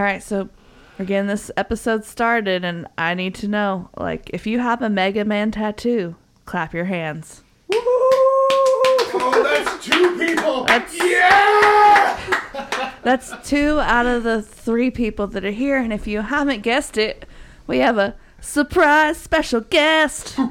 right, so we're getting this episode started, and I need to know, like, if you have a Mega Man tattoo, clap your hands. Woo! Oh, that's 2 people. Yeah! That's 2 out of the 3 people that are here, and if you haven't guessed it, we have a surprise special guest. So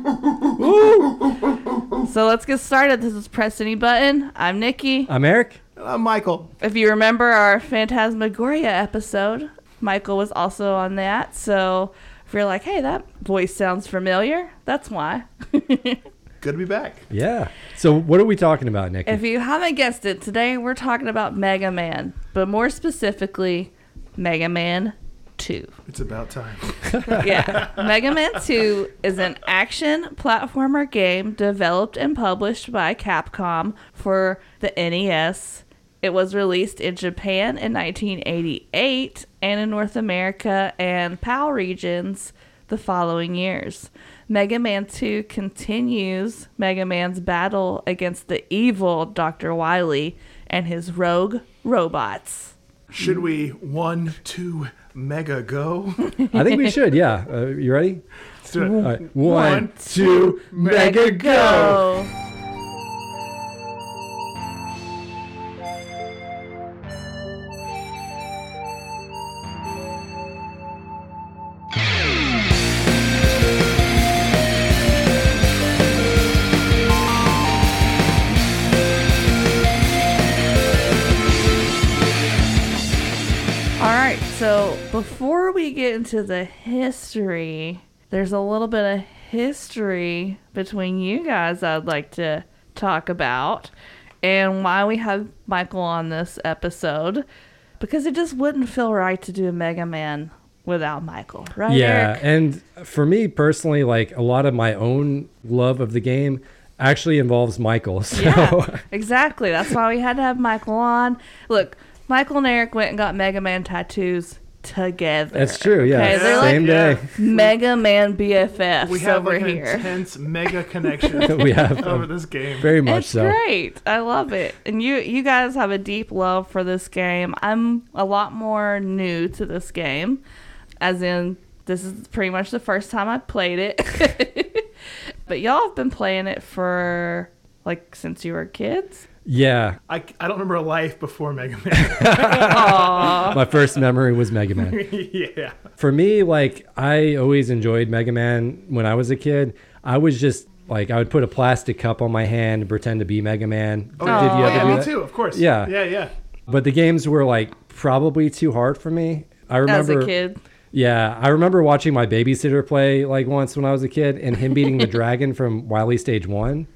let's get started. This is Press Any Button. I'm Nikki. I'm Eric. I'm Michael. If you remember our Phantasmagoria episode, Michael was also on that. So if you're like, hey, that voice sounds familiar, that's why. Good to be back. Yeah. So what are we talking about, Nikki? If you haven't guessed it, today we're talking about Mega Man, but more specifically, Mega Man 2. It's about time. Yeah. Mega Man 2 is an action platformer game developed and published by Capcom for the NES. It was released in Japan in 1988 and in North America and PAL regions the following years. Mega Man 2 continues Mega Man's battle against the evil Dr. Wily and his rogue robots. Should we 1, 2, Mega go? I think we should, yeah. You ready? Let's do it. All right. 1, 2, Mega go! So before we get into the history, there's a little bit of history between you guys I'd like to talk about and why we have Michael on this episode, because it just wouldn't feel right to do a Mega Man without Michael, right? Yeah, Eric? and for me personally, like a lot of my own love of the game actually involves Michael. So. Yeah, exactly. That's why we had to have Michael on. Look, Michael and Eric went and got Mega Man tattoos together. That's true, yeah. Okay, they're Same day. Mega Man BFFs We have over like an here. intense mega connection We have over this game. Very much It's so. great. I love it. And you guys have a deep love for this game. I'm a lot more new to this game, as in this is pretty much the first time I played it. But y'all have been playing it for like since you were kids. Yeah. I don't remember a life before Mega Man. My first memory was Mega Man. Yeah. For me, like, I always enjoyed Mega Man when I was a kid. I was just, like, I would put a plastic cup on my hand and pretend to be Mega Man. Oh, Did you ever yeah, do me that? too, of course. Yeah. Yeah. But the games were, like, probably too hard for me. I remember, As a kid. Yeah, I remember watching my babysitter play, like, once when I was a kid, and him beating the dragon from Wily Stage 1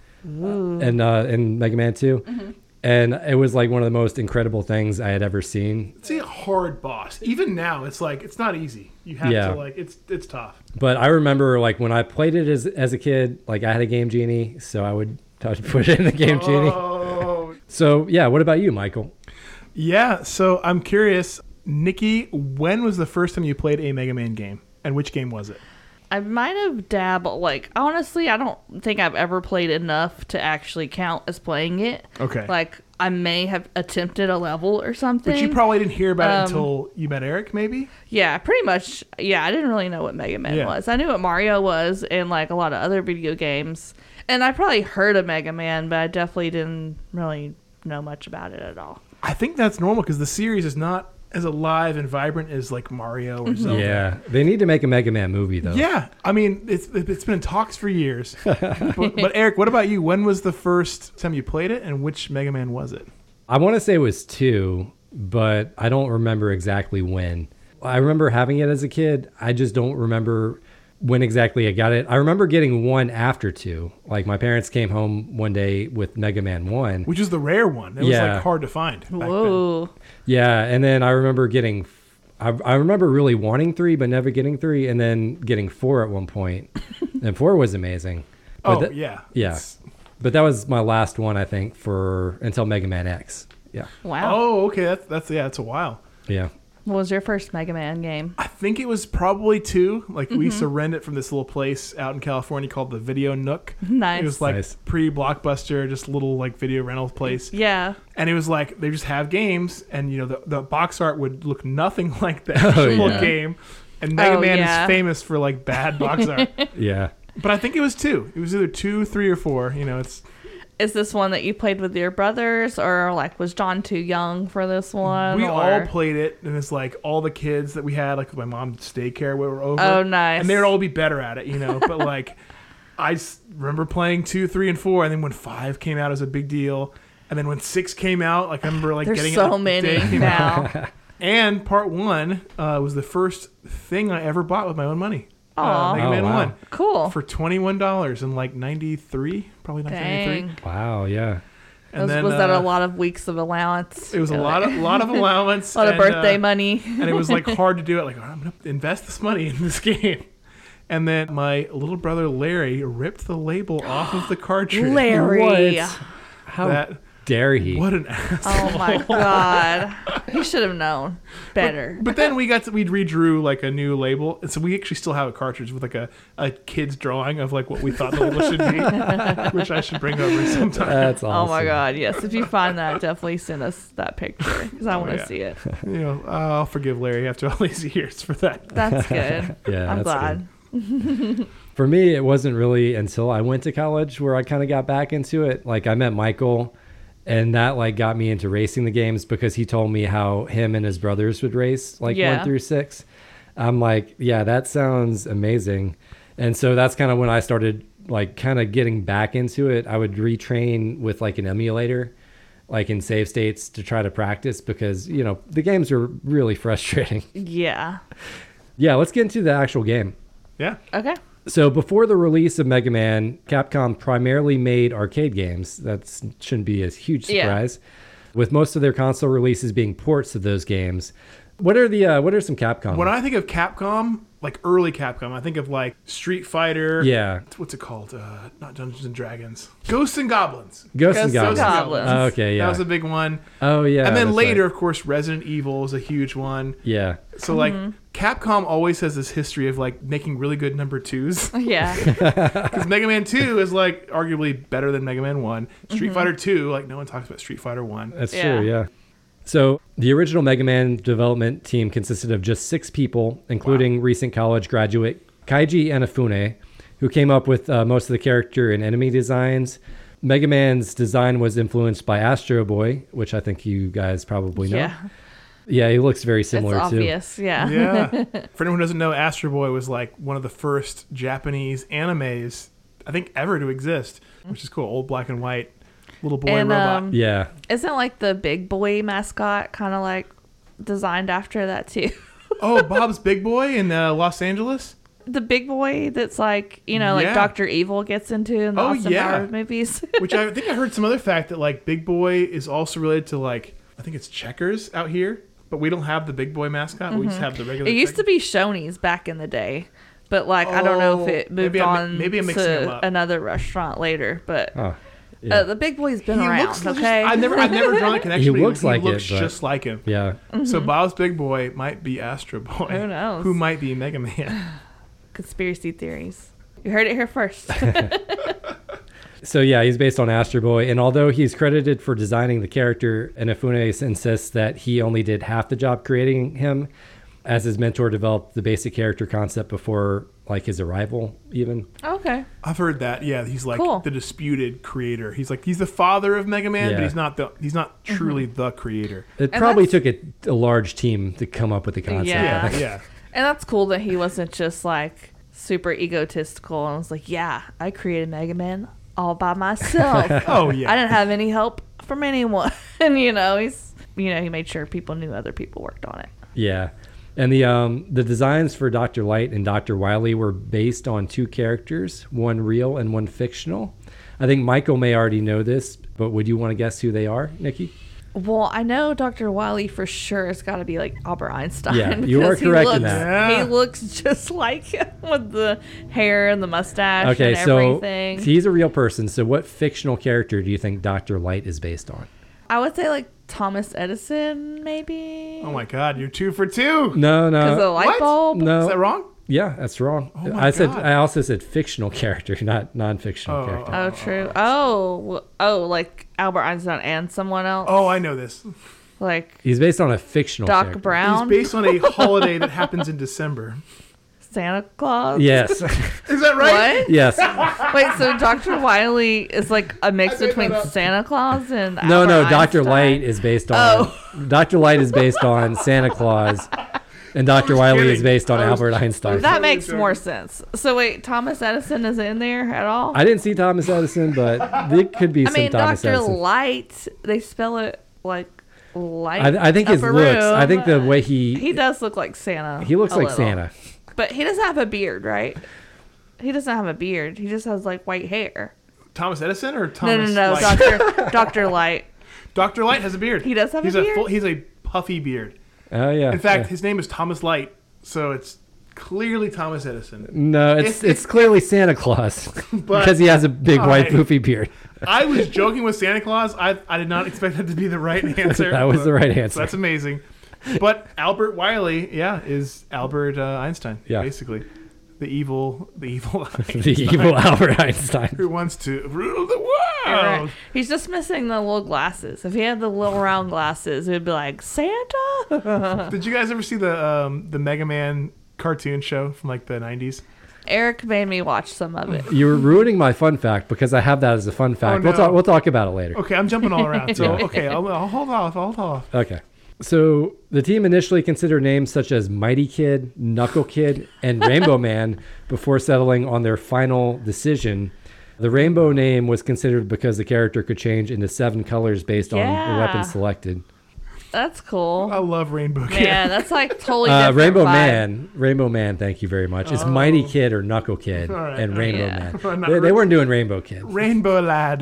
and Mega Man 2. Mm-hmm. And it was like one of the most incredible things I had ever seen. It's a hard boss. Even now, it's like, it's not easy. You have to, like, it's tough. But I remember, like, when I played it as a kid, like, I had a Game Genie, so I would put it in the Game Genie. So, yeah, what about you, Michael? Yeah, so I'm curious, Nikki, when was the first time you played a Mega Man game? And which game was it? I might have dabbled. Like, honestly, I don't think I've ever played enough to actually count as playing it. Okay. Like, I may have attempted a level or something. But you probably didn't hear about it until you met Eric, maybe? Yeah, pretty much. Yeah, I didn't really know what Mega Man was. I knew what Mario was and, like, a lot of other video games. And I probably heard of Mega Man, but I definitely didn't really know much about it at all. I think that's normal because the series is not as alive and vibrant as like Mario or Zelda. Yeah, they need to make a Mega Man movie though. Yeah, I mean it's been in talks for years. but Eric, what about you? When was the first time you played it, and which Mega Man was it? I want to say it was 2, but I don't remember exactly when. I remember having it as a kid. I just don't remember when exactly I got it. I remember getting 1 after 2. Like my parents came home one day with Mega Man 1. Which is the rare one. It was like hard to find back Whoa. then. Yeah, and then I remember getting... I remember really wanting 3, but never getting 3, and then getting 4 at one point. And 4 was amazing. But Yeah. Yeah. But that was my last one, I think, until Mega Man X. Yeah. Wow. Oh, okay. That's a while. Yeah. What was your first Mega Man game? I think it was probably 2. Like we used to rent it from this little place out in California called the Video Nook. Nice. It was like Nice. pre-Blockbuster, just a little like video rental place. Yeah. And it was like they just have games, and you know the box art would look nothing like the actual yeah. game. And Mega Man yeah. is famous for like bad box art. Yeah. But I think it was 2. It was either 2, 3, or 4. You know, it's Is this one that you played with your brothers, or like was John too young for this one? we or? all played it, and it's like all the kids that we had, like my mom's daycare, we were over. Oh, nice. And they'd all be better at it, you know. But like, remember playing 2, 3, and 4, and then when 5 came out, it was a big deal. And then when 6 came out, like I remember like There's getting so it. the many day it came out. now. And part 1 was the first thing I ever bought with my own money. Aw. Mega Man wow. 1 Cool. for $21 in like 93, probably 1993. Dang. Wow. Yeah. And Was, then was that a lot of weeks of allowance? It was a lot of allowance. A lot of and, birthday money. and it was like hard to do it. Like, I'm gonna invest this money in this game. And then my little brother Larry ripped the label off of the cartridge. Larry. What? How That dare he? what an asshole. Oh my god. He should have known better. But then we redrew like a new label, and so we actually still have a cartridge with like a kid's drawing of like what we thought the label should be, which I should bring over sometime. That's Oh awesome. my god, yes. If you find that, definitely send us that picture because I want to yeah. see it. You know, I'll forgive Larry after all these years for that. That's good. Yeah, I'm that's glad. good. For me, it wasn't really until I went to college where I kind of got back into it. Like I met Michael, and that like got me into racing the games because he told me how him and his brothers would race like Yeah. 1 through 6. I'm like, yeah, that sounds amazing. And so that's kind of when I started like kind of getting back into it. I would retrain with like an emulator, like in save states to try to practice because, you know, the games are really frustrating. Yeah. Yeah, let's get into the actual game. Yeah. Okay. So before the release of Mega Man, Capcom primarily made arcade games. That shouldn't be a huge surprise. With most of their console releases being ports of those games. What are some Capcom? When I think of Capcom, like early Capcom, I think of like Street Fighter. Yeah. What's it called? Not Dungeons and Dragons. Ghosts and Goblins. Ghosts and Ghosts and Goblins. Goblins. Oh, okay, yeah. That was a big one. Oh, yeah. And then that's later, right. of course, Resident Evil is a huge one. Yeah. So like Capcom always has this history of like making really good number 2s. Yeah. Because Mega Man 2 is like arguably better than Mega Man 1. Street Fighter 2, like no one talks about Street Fighter 1. That's Yeah. true, yeah. So the original Mega Man development team consisted of just 6 people, including recent college graduate Kaiji Inafune, who came up with most of the character and enemy designs. Mega Man's design was influenced by Astro Boy, which I think you guys probably know. Yeah. Yeah, he looks very It's similar too. obvious. Yeah. Yeah. For anyone who doesn't know, Astro Boy was like one of the first Japanese animes, I think, ever to exist, which is cool. Old black and white little boy And, robot. Yeah. Isn't like the big boy mascot kind of like designed after that too? Oh, Bob's Big Boy in Los Angeles? The big boy that's like, you know, like Yeah. Dr. Evil gets into in the Oh, Austin yeah. Powers movies. Which I think I heard some other fact that like Big Boy is also related to like, I think it's Checkers out here, but we don't have the Big Boy mascot. We just have the regular It used to be Shoney's back in the day, but like I don't know if it moved maybe on maybe I'm mixing them to up. another restaurant later. But Oh. Yeah. the big boy's been He around. looks just, Okay, I've never drawn a connection. He but looks like looks it, but- just like him. Yeah. So Bob's Big Boy might be Astro Boy. Who knows? Who might be Mega Man? Conspiracy theories. You heard it here first. So yeah, he's based on Astro Boy, and although he's credited for designing the character, Inafune insists that he only did half the job creating him, as his mentor developed the basic character concept before like his arrival even. Okay. I've heard that. Yeah, he's like Cool. the disputed creator. He's the father of Mega Man, Yeah. but he's not truly the creator. It And probably that's- took a large team to come up with the concept. Yeah. I think. Yeah. And that's cool that he wasn't just like super egotistical and was like, yeah, I created Mega Man all by myself. Oh yeah. I didn't have any help from anyone. And he made sure people knew other people worked on it. Yeah. And the designs for Dr. Light and Dr. Wily were based on 2 characters, one real and one fictional. I think Michael may already know this, but would you want to guess who they are, Nikki? Well, I know Dr. Wily for sure has got to be like Albert Einstein. Yeah, you are because correct in that. Yeah. He looks just like him with the hair and the mustache Okay, and so everything. he's a real person. So what fictional character do you think Dr. Light is based on? I would say like Thomas Edison, maybe. Oh my God, you're 2 for 2. No, Because of the no. light What? bulb? No. Is that wrong? Yeah, that's wrong. Oh my God. I also said fictional character, not non-fictional character. Oh, true. Like Albert Einstein and someone else? Oh, I know this. Like He's based on a fictional Doc character. Brown? He's based on a holiday that happens in December. Santa Claus? Yes. Is that right? What? Yes. Wait, so Dr. Wiley is like a mix I made between that up. Santa Claus and No, Albert Dr. Einstein? Light is based on Dr. Light is based on Santa Claus, and Dr. Wiley is kidding. based on I was- Albert Einstein. That Totally makes joking. more sense. So wait, Thomas Edison is in there at all? I didn't see Thomas Edison, but it could be I some mean, Thomas Dr. Edison. Light, they spell it like light. I think his upper looks. I room. think the way He does look like Santa. he looks a like little. Santa. But he doesn't have a beard, right? He doesn't have a beard. He just has like white hair. Thomas Edison or Thomas No, Light? Dr. Light. Dr. Light has a beard. He does have a beard? He's a puffy beard. Oh yeah. In fact, yeah. his name is Thomas Light, so it's clearly Thomas Edison. No, it's It's- clearly Santa Claus But because he has a big white I- poofy beard. I was joking with Santa Claus. I did not expect that to be the right answer. That was the right answer. So that's amazing. But Albert Wiley, is Albert Einstein, Yeah. basically. The evil The Einstein evil Albert Einstein. who wants to rule the You're right. world. He's just missing the little glasses. If he had the little round glasses, it would be like Santa. Did you guys ever see the Mega Man cartoon show from like the 90s? Eric made me watch some of it. You're ruining my fun fact because I have that as a fun fact. Oh, no. We'll talk about it later. Okay, I'm jumping all around. So, okay, I'll hold off. Okay. So the team initially considered names such as Mighty Kid, Knuckle Kid, and Rainbow Man before settling on their final decision. The Rainbow name was considered because the character could change into 7 colors based on the Yeah. weapon selected. That's cool. I love Rainbow Kid. Man, that's like totally different Rainbow Man, thank you very much. It's Mighty Kid or Knuckle Kid All right. and Rainbow Yeah. Man. Not They weren't doing Rainbow Kid. Rainbow Lad.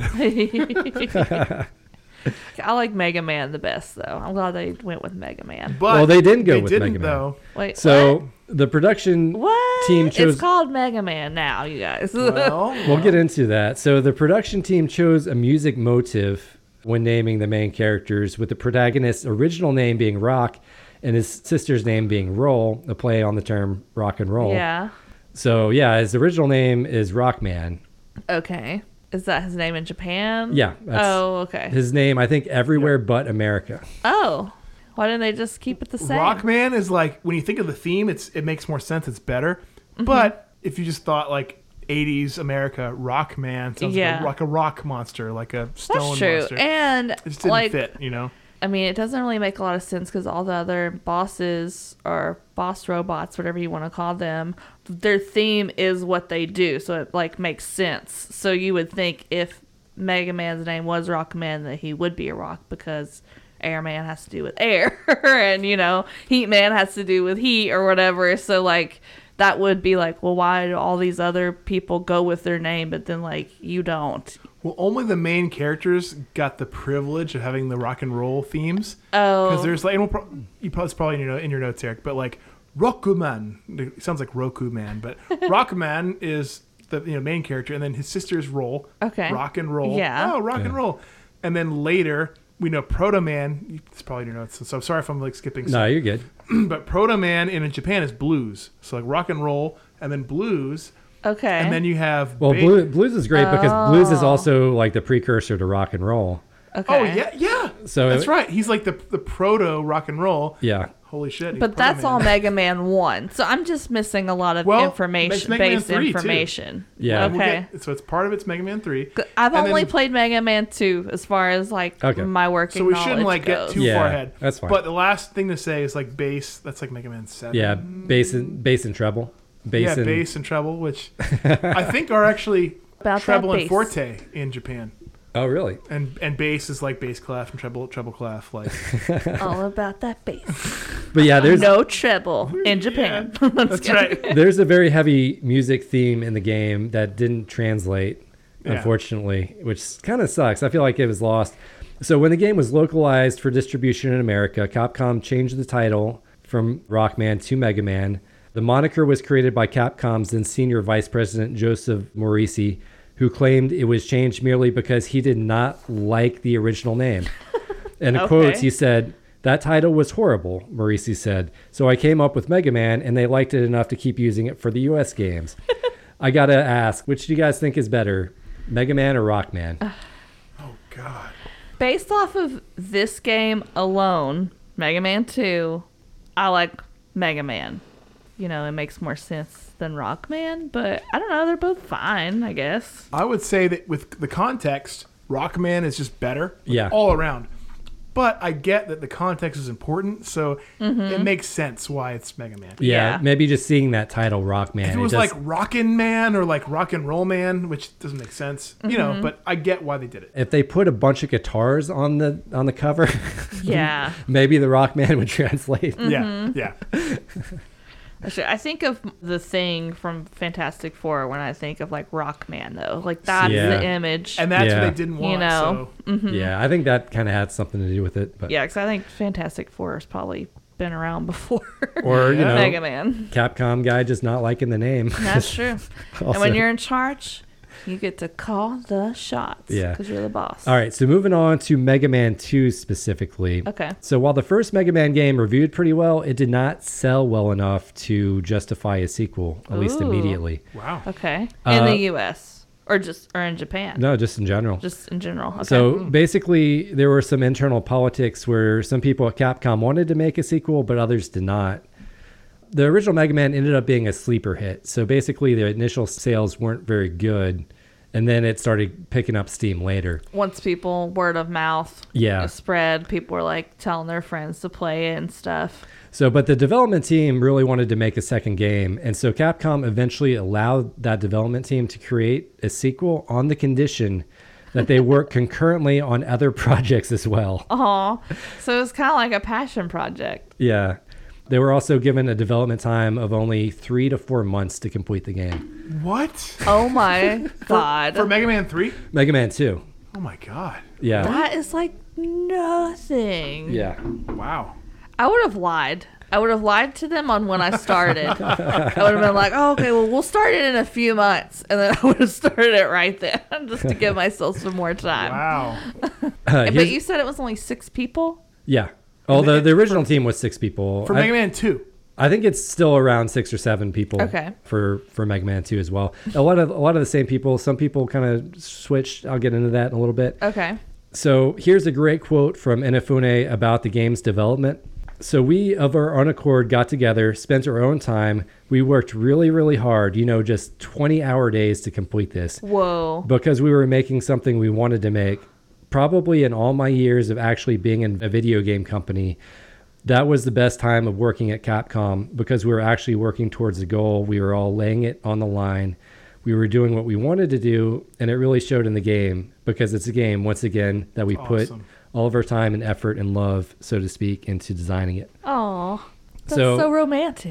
I like Mega Man the best, though. I'm glad they went with Mega Man. But Well, they didn't go they with didn't, Mega Man. though. Wait, So the production what? team chose. It's called Mega Man now, you guys. Well, We'll get into that. So the production team chose a music motive when naming the main characters, with the protagonist's original name being Rock and his sister's name being Roll, a play on the term rock and roll. Yeah. So yeah, his original name is Rockman. Okay. Is that his name in Japan? Yeah. That's Oh, okay. his name, I think, everywhere but America. Oh. Why didn't they just keep it the same? Rockman is like, when you think of the theme, it makes more sense. It's better. Mm-hmm. But if you just thought like 80s America, Rockman sounds Yeah. like a rock monster, like a stone That's true. monster. And It just didn't like, fit, you know? I mean, it doesn't really make a lot of sense because all the other bosses or boss robots, whatever you want to call them, their theme is what they do. So it like makes sense. So you would think if Mega Man's name was Rockman that he would be a rock because Airman has to do with air and, Heat Man has to do with heat or whatever. So like that would be like, well, why do all these other people go with their name, but then like you don't? Well, only the main characters got the privilege of having the rock and roll themes. Oh. Because there's like, it's probably in your notes, Eric, but like Rokuman, it sounds like Roku Man, but Rockman is the main character, and then his sister's Roll. Okay. Rock and roll. Yeah. Oh, rock and roll. And then later, we know Proto Man, it's probably in your notes, so I'm sorry if I'm like skipping No, stuff. you're good. But Proto Man in Japan is blues. So like rock and roll, and then blues, Okay. and then you have Well, blues is great because blues is Oh. also like the precursor to rock and roll. okay. Oh yeah. So That's right. He's like the proto rock and roll. Yeah. Holy shit. he's But Proto that's Man. all Mega Man 1. So I'm just missing a lot of Well, information, it's Mega Man base 3 too. information. Yeah. We'll Okay. so it's part of it's Mega Man 3. I've And only then- played Mega Man 2 as far as like Okay. my working So we shouldn't knowledge like get goes. too Yeah, far ahead. that's fine. But the last thing to say is like bass. That's like Mega Man 7. Yeah. Bass and treble. Yeah, bass and treble, which I think are actually About that treble and bass. forte in Japan. Oh, really? And bass is like bass clef and treble clef. Like All about that bass. But yeah, there's No treble in Japan. that's right. there's a very heavy music theme in the game that didn't translate, Yeah. unfortunately, which kind of sucks. I feel like it was lost. So when the game was localized for distribution in America, Capcom changed the title from Rockman to Mega Man. The moniker was created by Capcom's then senior vice president, Joseph Morisi, who claimed it was changed merely because he did not like the original name. And in Okay. quotes, he said, That title was horrible, Morisi said, so I came up with Mega Man, and they liked it enough to keep using it for the US games. I gotta ask, which do you guys think is better, Mega Man or Rockman? Oh, God. Based off of this game alone, Mega Man 2, I like Mega Man. You know, it makes more sense than Rockman, but I don't know, they're both fine, I guess. I would say that with the context, Rockman is just better Yeah. all around. But I get that the context is important, so it makes sense why it's Mega Man. Yeah, Yeah. maybe just seeing that title, Rockman. If it was like Rockin' Man or like Rock and Roll Man, which doesn't make sense, you know, but I get why they did it. if they put a bunch of guitars on the cover, Yeah. maybe the Rockman would translate. Yeah. Actually, I think of the Thing from Fantastic Four when I think of like Rockman, though. Like that's Yeah. the image. And that's Yeah. what they didn't want. You know. So. Yeah, I think that kind of had something to do with it. But Yeah, because I think Fantastic Four has probably been around before. or you Yeah. know, Mega Man. Capcom guy just not liking the name. That's true. And Also- when you're in charge, you get to call the shots. Yeah. Because you're the boss. All right, so moving on to Mega Man 2 specifically. Okay. So while the first Mega Man game reviewed pretty well, it did not sell well enough to justify a sequel, at least Ooh. immediately. Wow. Okay. In the U.S. or in Japan? No, just in general. Just in general. Okay. So basically, there were some internal politics where some people at Capcom wanted to make a sequel, but others did not. The original Mega Man ended up being a sleeper hit. So basically, the initial sales weren't very good, and then it started picking up steam later. once people, word of mouth Yeah. spread, people were like telling their friends to play it and stuff. So, but the development team really wanted to make a second game, and so Capcom eventually allowed that development team to create a sequel on the condition that they work concurrently on other projects as well. Oh, so it was kind of like a passion project. Yeah. They were also given a development time of only 3 to 4 months to complete the game. What? Oh my God. For Mega Man 3? Mega Man 2. Oh my God. Yeah. That is like nothing. Yeah. Wow. I would have lied. I would have lied to them on when I started. I would have been like, oh, okay, well, we'll start it in a few months. And then I would have started it right then just to give myself some more time. Wow. But Here's- you said it was only 6 people? yeah. Oh, the original team was 6 people. For Mega Man 2. I think it's still around 6 or 7 people. Okay. For Mega Man 2 as well. A lot of the same people. Some people kind of switched. I'll get into that in a little bit. Okay. So here's a great quote from Inafune about the game's development. So we, of our own accord, got together, spent our own time. We worked really, really hard, just 20-hour days to complete this. Whoa. Because we were making something we wanted to make. Probably in all my years of actually being in a video game company, that was the best time of working at Capcom because we were actually working towards a goal. We were all laying it on the line. We were doing what we wanted to do, and it really showed in the game because it's a game, once again, that we put Awesome. all of our time and effort and love, so to speak, into designing it. Oh, that's So- so romantic.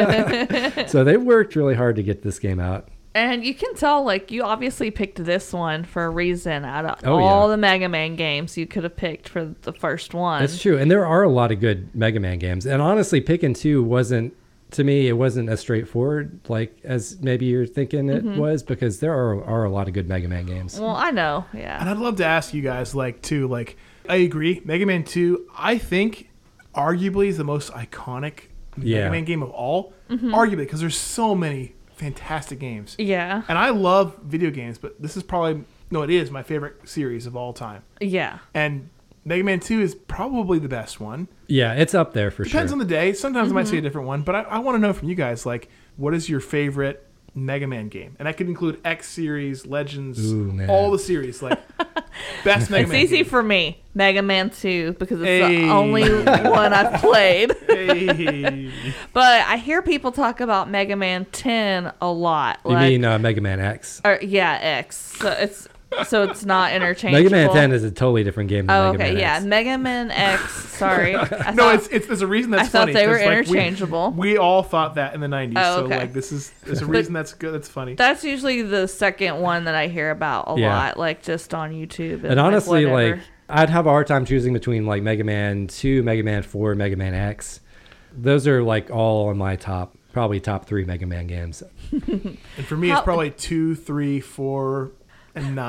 So they worked really hard to get this game out. And you can tell, like, you obviously picked this one for a reason out of Oh, all yeah. the Mega Man games you could have picked for the first one. That's true. And there are a lot of good Mega Man games. And honestly, Pickin' 2 wasn't, to me, it wasn't as straightforward like as maybe you're thinking it was because there are a lot of good Mega Man games. Well, I know, And yeah. I'd love to ask you guys, I agree. Mega Man 2, I think, arguably is the most iconic Yeah. Mega Man game of all. Arguably, because there's so many fantastic games. Yeah, And I love video games, but this is probably, no, it is my favorite series of all time. yeah. And Mega Man 2 is probably the best one. Yeah, it's up there for Depends sure. on the day. Sometimes I might say a different one, but I want to know from you guys, what is your favorite Mega Man game? And that could include X series, Legends, Ooh, man. all the series. Best Mega It's Man easy game. for me, Mega Man 2, because it's Hey. the only one I've played. Hey. But I hear people talk about Mega Man 10 a lot. You mean Mega Man X? Or, yeah, X. So it's not interchangeable. Mega Man 10 is a totally different game than Oh, Mega okay, Man yeah. X. Mega Man X. Sorry. No, there's a reason that's I thought funny. they were 'cause, we- interchangeable. We all thought that in the 90s. Oh, So okay. there's a reason that's good. That's funny. That's usually the second one that I hear about a Yeah. lot, like just on YouTube. And honestly, whatever. I'd have a hard time choosing between Mega Man 2, Mega Man 4, and Mega Man X. Those are all in my probably top 3 Mega Man games. And for me, it's probably 2, 3, 4, and 9.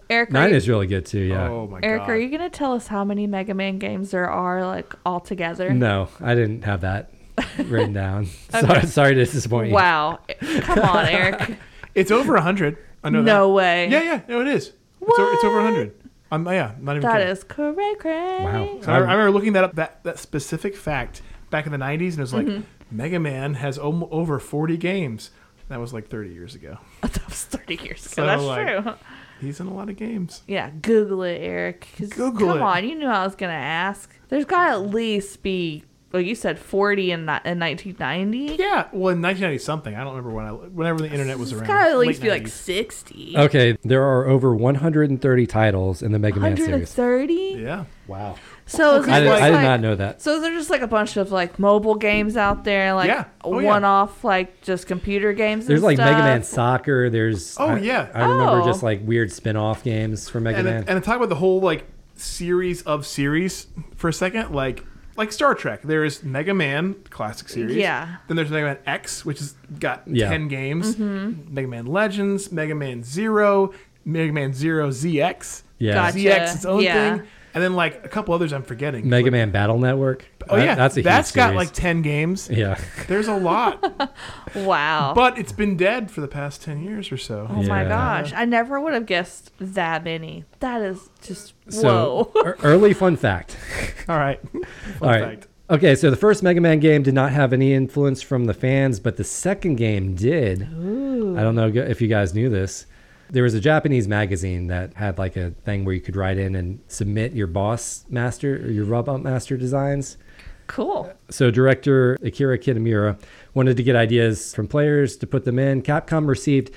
Eric, 9 is really good too, yeah. Oh my Eric, god. are you going to tell us how many Mega Man games there are, like, all together? No, I didn't have that written down. Okay. Sorry to disappoint you. Wow. Come on, Eric. It's over 100. I know that. No way. Yeah, no, it is. What? It's over 100. Yeah, not even That kidding. is correct. Wow. So I remember looking that up, that specific fact back in the 90s, and it was like, Mm-hmm. Mega Man has over 40 games. That was like 30 years ago. That was 30 years ago. So, That's like, true. He's in a lot of games. Yeah, Google it, Eric. 'Cause Google come it. on, you knew I was going to ask. There's got to at least be, well, you said 40 in 1990? Yeah, well, in 1990 something. I don't remember whenever the internet was It's around. got to at least Late be like 90s. 60. Okay, there are over 130 titles in the Mega Man series. 130? Yeah. Wow. So is I it did, just I did like- not know that. So is there just like a bunch of like mobile games out there, like Yeah. Oh, yeah. one-off, like just computer games? There's and like stuff? Mega Man Soccer. There's Oh, yeah. I remember Oh. just like weird spin-off games for Mega And Man. to talk about the whole like series of series for a second, like Star Trek, there is Mega Man classic series. Yeah. Then there's Mega Man X, which has got Yeah. 10 games. Mm-hmm. Mega Man Legends, Mega Man Zero, Mega Man Zero ZX. Yeah. Gotcha. ZX its own Yeah. thing. And then like a couple others I'm forgetting. Mega Like- Man Battle Network. Oh yeah, that's a huge got series. like 10 games. Yeah. There's a lot, Wow. but it's been dead for the past 10 years or so. Oh my Yeah. gosh. I never would have guessed that many. That is just, So whoa. early fun fact. All right. Fun All right. fact. Okay, so the first Mega Man game did not have any influence from the fans, but the second game did. I don't know if you guys knew this. There was a Japanese magazine that had like a thing where you could write in and submit your boss master or your robot master designs. Cool. So director Akira Kitamura wanted to get ideas from players to put them in. Capcom received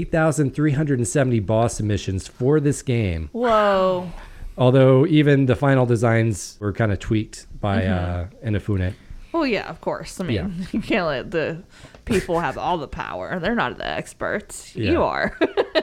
8,370 boss submissions for this game. Whoa. Although even the final designs were kind of tweaked by Inafune. Well, yeah, of course. I mean, Yeah. you can't let the people have all the power. They're not the experts. Yeah. You are.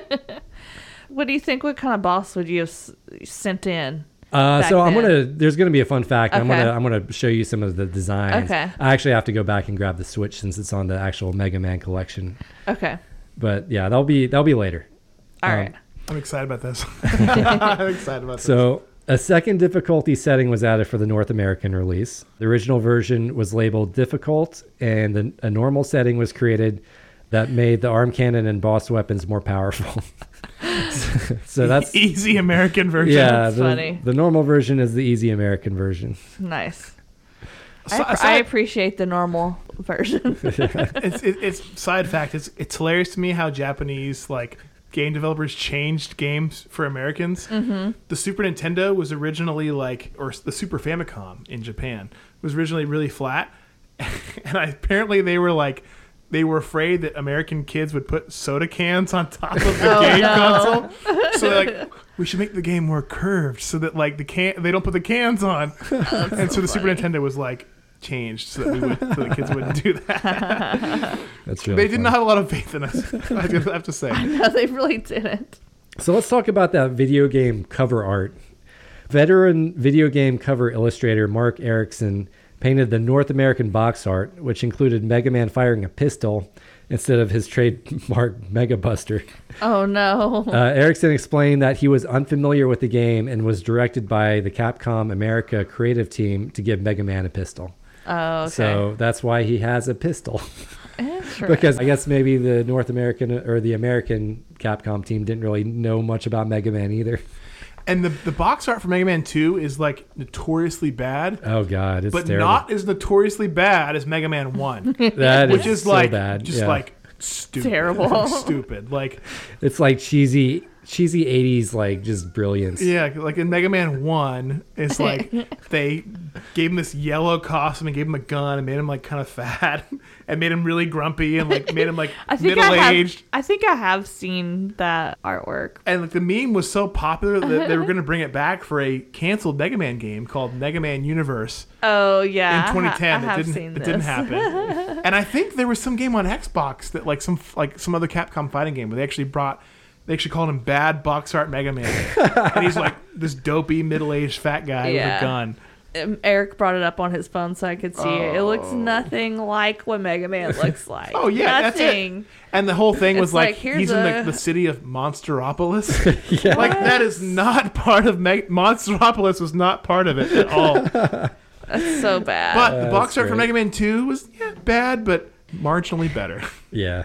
What do you think? What kind of boss would you have sent in? Back So then? there's gonna be a fun fact. Okay. I'm gonna show you some of the designs. Okay. I actually have to go back and grab the Switch since it's on the actual Mega Man collection. Okay. But yeah, that'll be later. All Um, right. I'm excited about this. I'm excited about this. So a second difficulty setting was added for the North American release. The original version was labeled difficult, and a normal setting was created that made the arm cannon and boss weapons more powerful. So that's easy American version. yeah. That's funny. The normal version is the easy American version. Nice. So- I aside- appreciate the normal version. it's side fact. It's hilarious to me how Japanese like game developers changed games for Americans. Mm-hmm. The Super Nintendo was originally or the Super Famicom in Japan was originally really flat, and apparently they were afraid that American kids would put soda cans on top of the game console. So they're like, we should make the game more curved so that they don't put the cans on. And so the Super Nintendo was changed so that the kids wouldn't do that. That's really They did fun. not have a lot of faith in us, I have to say. No, they really didn't. So let's talk about that video game cover art. Veteran video game cover illustrator Mark Erickson painted the North American box art, which included Mega Man firing a pistol instead of his trademark Mega Buster. Oh, no. Erickson explained that he was unfamiliar with the game and was directed by the Capcom America creative team to give Mega Man a pistol. Oh, okay. So that's why he has a pistol. Interesting. Because I guess maybe the North American or the American Capcom team didn't really know much about Mega Man either. And the box art for Mega Man 2 is notoriously bad, Oh God, it's but terrible. not as notoriously bad as Mega Man 1, That which is so bad. just Yeah. stupid. Terrible. Stupid. It's like cheesy 80s, just brilliance. Yeah, in Mega Man 1, it's they gave him this yellow costume and gave him a gun and made him kind of fat and made him really grumpy and made him I think middle-aged. I think I have seen that artwork. And the meme was so popular that they were going to bring it back for a canceled Mega Man game called Mega Man Universe Oh, yeah. in 2010. I have seen It didn't this. happen. And I think there was some game on Xbox that some other Capcom fighting game where they actually called him Bad Box Art Mega Man. And he's this dopey middle-aged fat guy with Yeah. a gun. Eric brought it up on his phone so I could see it. It looks nothing like what Mega Man looks like. Oh yeah, nothing. that's it. And the whole thing was It's like, like, here's he's in a- the city of Monsteropolis. Yeah. Like that is not part of Monsteropolis was not part of it at all. That's so bad. But the That's box art for great. Mega Man 2 was bad, but marginally better. Yeah.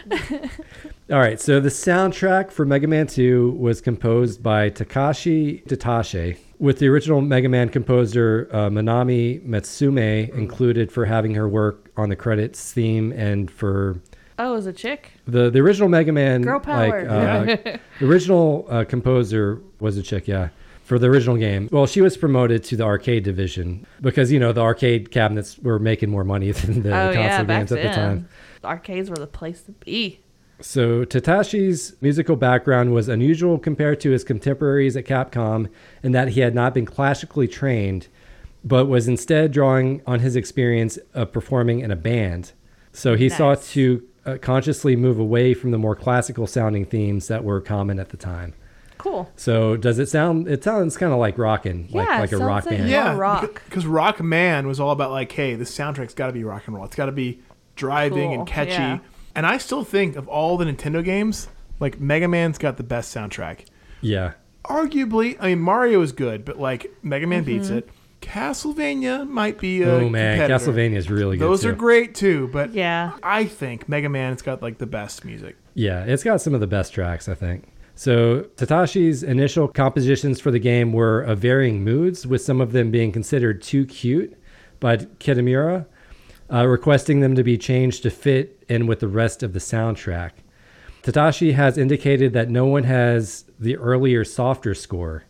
All right. So the soundtrack for Mega Man 2 was composed by Takashi Tatashi, with the original Mega Man composer Manami Matsume included for having her work on the credits theme and for Oh, it was a chick? the original Mega Man. Girl power. The original composer was a chick, yeah. For the original game. Well, she was promoted to the arcade division because, the arcade cabinets were making more money than the Oh, console yeah, back games at the time. then. Arcades were the place to be. So Tatashi's musical background was unusual compared to his contemporaries at Capcom in that he had not been classically trained, but was instead drawing on his experience of performing in a band. So he sought Nice. to consciously move away from the more classical sounding themes that were common at the time. Cool. So does it sound? It sounds kind of like rockin', Yeah, like it a sounds rock like- band. Yeah. rock. Because Rock Man was all about like, hey, this soundtrack's got to be rock and roll. It's got to be driving Cool, and catchy. yeah. And I still think of all the Nintendo games, like Mega Man's got the best soundtrack. Yeah. Arguably, I mean Mario is good, but like Mega Man beats Mm-hmm. it. Castlevania might be a Oh man, competitor. Castlevania is really good. Those too. are great too, but Yeah. I think Mega Man's got like the best music. Yeah, it's got some of the best tracks, I think. So Tatashi's initial compositions for the game were of varying moods, with some of them being considered too cute by Kitamura, requesting them to be changed to fit in with the rest of the soundtrack. Tatashi has indicated that no one has the earlier, softer score.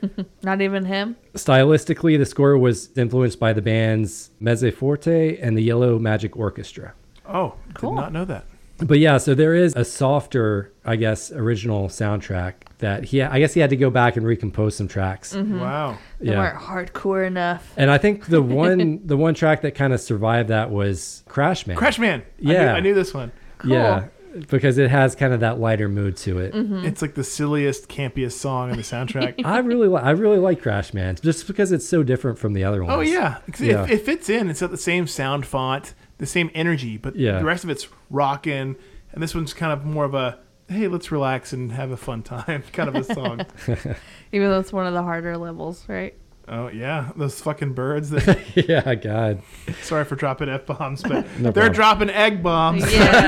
Not even him? Stylistically, the score was influenced by the bands Mezze Forte and the Yellow Magic Orchestra. Oh, Cool. did not know that. But yeah, so there is a softer, I guess, original soundtrack that I guess he had to go back and recompose some tracks. Wow. They weren't hardcore enough. And I think the one track that kind of survived that was Crash Man. Crash Man. Yeah. I knew this one. Cool. Yeah, because it has kind of that lighter mood to it. It's like the silliest, campiest song in the soundtrack. I really like Crash Man just because it's so different from the other ones. Oh yeah, 'Cause Yeah. It fits in. It's got the same sound font, the same energy, but Yeah. the rest of it's rocking, and this one's kind of more of a hey, let's relax and have a fun time kind of a song. Even though it's one of the harder levels, right? Oh yeah, those fucking birds. That, Yeah, God. sorry for dropping f bombs, but No they're problem. dropping egg bombs.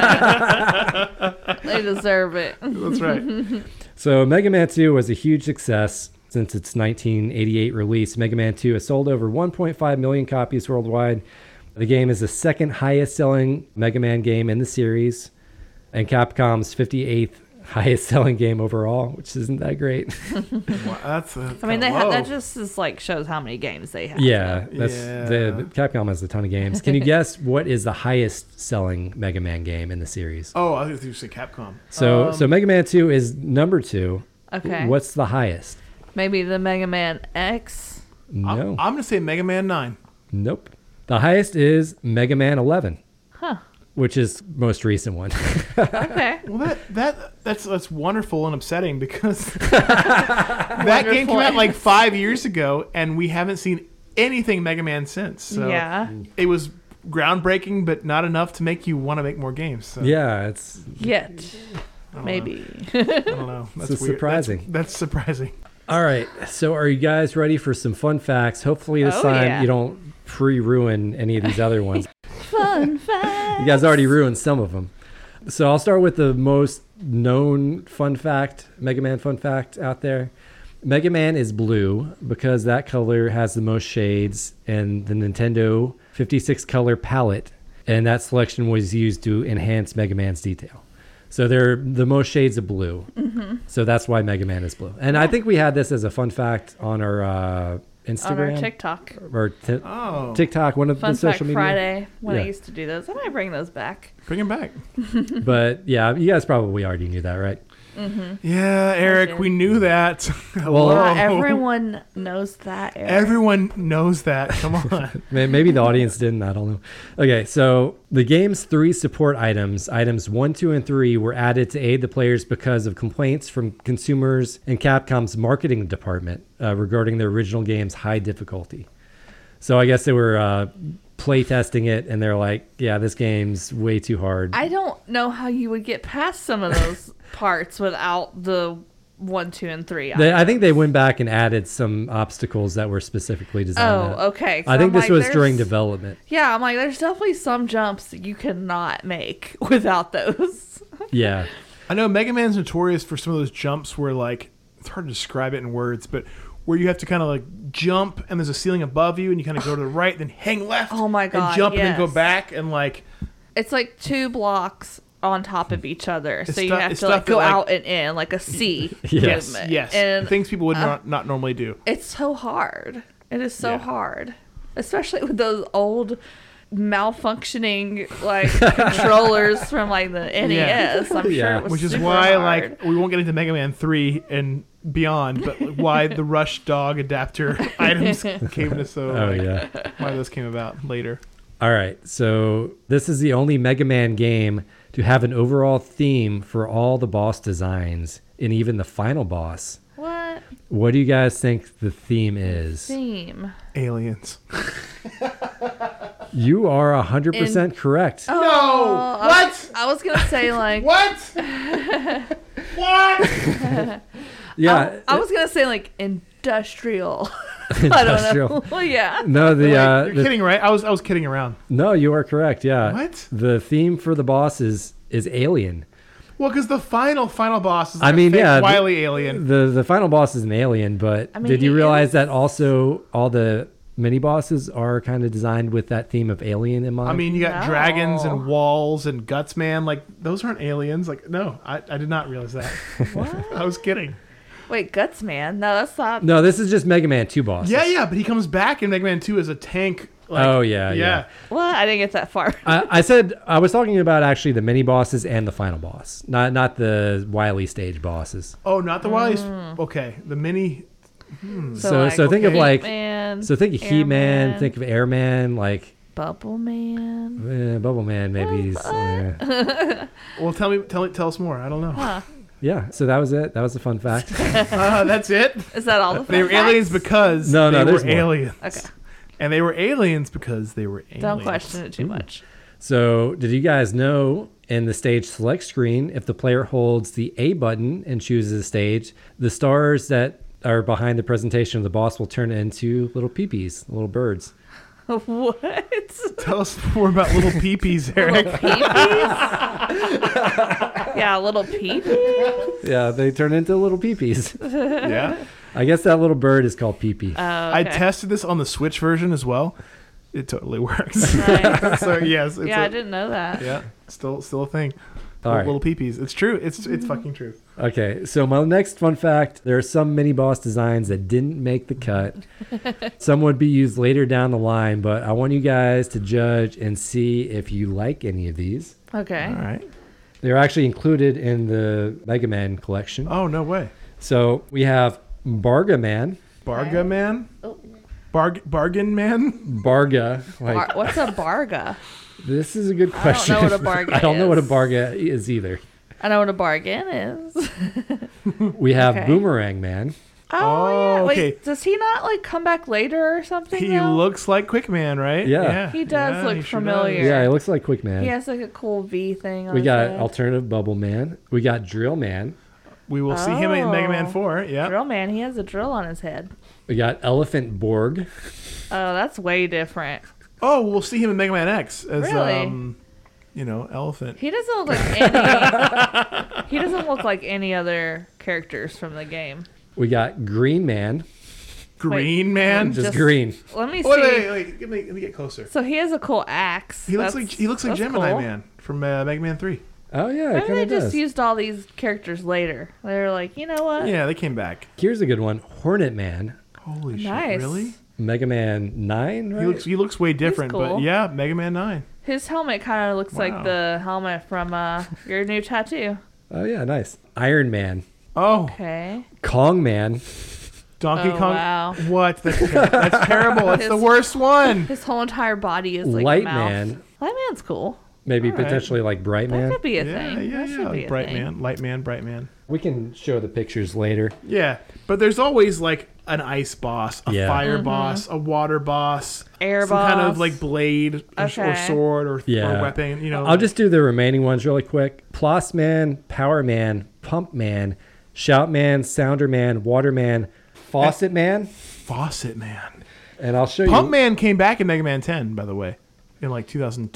Yeah. They deserve it. That's right. So Mega Man 2 was a huge success since its 1988 release. Mega Man 2 has sold over 1.5 million copies worldwide. The game is the second highest selling Mega Man game in the series and Capcom's 58th highest selling game overall, which isn't that great. Wow, that's I mean, that just is like shows how many games they have. Yeah, that's Yeah. The Capcom has a ton of games. Can you guess what is the highest selling Mega Man game in the series? Oh, I think you said Capcom. So Mega Man 2 is number 2. Okay. What's the highest? Maybe the Mega Man X. No. I'm gonna say Mega Man 9. Nope. The highest is Mega Man 11. Huh. Which is most recent one. Okay. Well, that's wonderful and upsetting because that game came out like 5 years ago, and we haven't seen anything Mega Man since. So Yeah. it was groundbreaking, but not enough to make you want to make more games. So, Yeah, it's Yet. Maybe. I don't know. That's It's weird. surprising. That's surprising. all right. So are you guys ready for some fun facts? Hopefully this Oh, time yeah. you don't pre-ruin any of these other ones. Fun fact. You guys already ruined some of them. So I'll start with the most known fun fact, Mega Man fun fact out there. Mega Man is blue because that color has the most shades in the Nintendo 56 color palette, and that selection was used to enhance Mega Man's detail. So they're the most shades of blue. Mm-hmm. So that's why Mega Man is blue. And I think we had this as a fun fact on our Instagram On our TikTok. or Oh, TikTok, one of Fun the social Fact media. Friday when I Yeah. used to do those. I might bring those back. bring him back. But yeah, you guys probably already knew that, right? Yeah, Eric, did. we knew that. Well, Not Hello. everyone knows that. Eric. Everyone knows that. Come on. Maybe the audience didn't. I don't know. Okay, so the game's 3 support items 1, 2, and 3, were added to aid the players because of complaints from consumers and Capcom's marketing department regarding the original game's high difficulty. So I guess they were play testing it, and they're like, yeah, this game's way too hard. I don't know how you would get past some of those parts without the 1, 2, and 3. I think they went back and added some obstacles that were specifically designed. Oh, okay. I think I'm this like, was during there's- development. Yeah, I'm like, there's definitely some jumps that you cannot make without those. Yeah. I know Mega Man's notorious for some of those jumps where, like, it's hard to describe it in words, but where you have to kind of like jump and there's a ceiling above you and you kind of go to the right, then hang left. Oh my God, And jump and then go yes. back and like. It's like 2 blocks on top of each other, so you stuff- have it's to like stuff that, go like- out and in like a C. Yes, movement. Yes. And Things people would not normally do. it's so hard. It is so Yeah. hard, especially with those old malfunctioning like controllers from like the NES. I'm sure Yeah. it was Which is super why, hard. like, we won't get into Mega Man 3 and beyond, but why the Rush Dog adapter items came into so. Oh, like, yeah. Why those came about later. All right. So this is the only Mega Man game to have an overall theme for all the boss designs and even the final boss. What What do you guys think the theme is? theme? Aliens. You are 100% correct. Oh, No! What? I was gonna say like What? What? Yeah. I was gonna say like industrial. I Industrial. don't know. Yeah. No, Wait, you're the kidding, right? I was kidding around. no, you are correct. Yeah. What? The theme for the boss is Alien. Well, because the final boss is I like mean, a fake yeah, wily alien. The final boss is an alien, but I mean, did you he realize is- that also all the mini bosses are kind of designed with that theme of alien in mind? I mean, you got No. dragons and walls and guts, man. Like, those aren't aliens. Like, no, I did not realize that. What? I was kidding. Wait, Guts Man? No, that's not. no, this is just Mega Man 2 bosses. Yeah, but he comes back in Mega Man 2 as a tank. Like, Oh, yeah. What? I didn't get that far. I said I was talking about actually the mini bosses and the final boss, not the Wily stage bosses. Oh, not the Wily's. Okay, the mini. So think of like Man, so think of Heat Man, Airman, think of Airman, like Bubble Man. Bubble Man maybe. Well, tell us more. I don't know. Huh. Yeah, so that was it. That was a fun fact. That's it. Is that all the They were fun aliens facts? because No, they there's were more. aliens. Okay. And they were aliens because they were aliens. Don't question it too much. So, did you guys know in the stage select screen, if the player holds the A button and chooses a stage, the stars that are behind the presentation of the boss will turn into little peepees, little birds. What? Tell us more about little peepees, Eric. Little peepees? Yeah, little peepees? Yeah, they turn into little peepees. Yeah. I guess that little bird is called peepee. Oh, I okay. tested this on the Switch version as well. It totally works. Nice. So yes, it's Yeah, I didn't know that. yeah, still a thing. All right. Little peepees. It's true. It's fucking true. Okay, so my next fun fact, there are some mini boss designs that didn't make the cut. Some would be used later down the line, but I want you guys to judge and see if you like any of these. Okay. All right. They're actually included in the Mega Man collection. Oh no way. So we have Barga Man. Barga man. Oh. Bargain man. Barga. Like, What's a barga? this is a good I don't question. know what a barga I don't know what a is. Barga is either. I know what a bargain is. We have Okay. Boomerang Man. Oh, yeah. okay. Wait, does he not like come back later or something? He though? looks like Quickman, right? Yeah. He does look he sure familiar. Yeah, it looks like Quick Man. He has like a cool V thing on We his got head. Alternative Bubble Man. We got Drill Man. We will see him in Mega Man Oh. 4. Yeah. Drill Man, he has a drill on his head. We got Elephant Borg. Oh, that's way different. Oh, we'll see him in Mega Man X as Really? elephant. He doesn't look like any. He doesn't look like any other characters from the game. We got Green Man. Green Man. Just Just- green. Let me see. Wait. Let me get closer. So he has a cool axe. He looks like that's Gemini cool. Man from Mega Man 3. Oh, yeah, it Maybe kind they of just does. used all these characters later. They're like, you know what? Yeah, they came back. Here's a good one. Hornet Man. Holy Nice. shit! Really? Mega Man 9, right? He looks way different, cool. but yeah, Mega Man 9. His helmet kind of looks Wow. like the helmet from your new tattoo. Oh, yeah, nice. Iron Man. Oh, Okay. Kong Man. Donkey Oh, Kong. wow. What? That's terrible. That's the His- worst one. His whole entire body is like Light mouth. Man. Light Man's cool. Maybe All right. potentially like Bright That Man. could be a Yeah, thing. yeah, That should yeah. be a Bright thing. Man, Light Man, Bright Man. We can show the pictures later. Yeah, but there's always like an ice boss, a Yeah. fire boss, a water boss, Air some kind boss. of like blade or Okay. sword or Yeah. weapon. You know, I'll just do the remaining ones really quick. Ploss Man, Power Man, Pump Man, Shout Man, Sounder Man, Water Man, Faucet Man, Faucet Man. and I'll show you. Pump Man came back in Mega Man 10, by the way, in like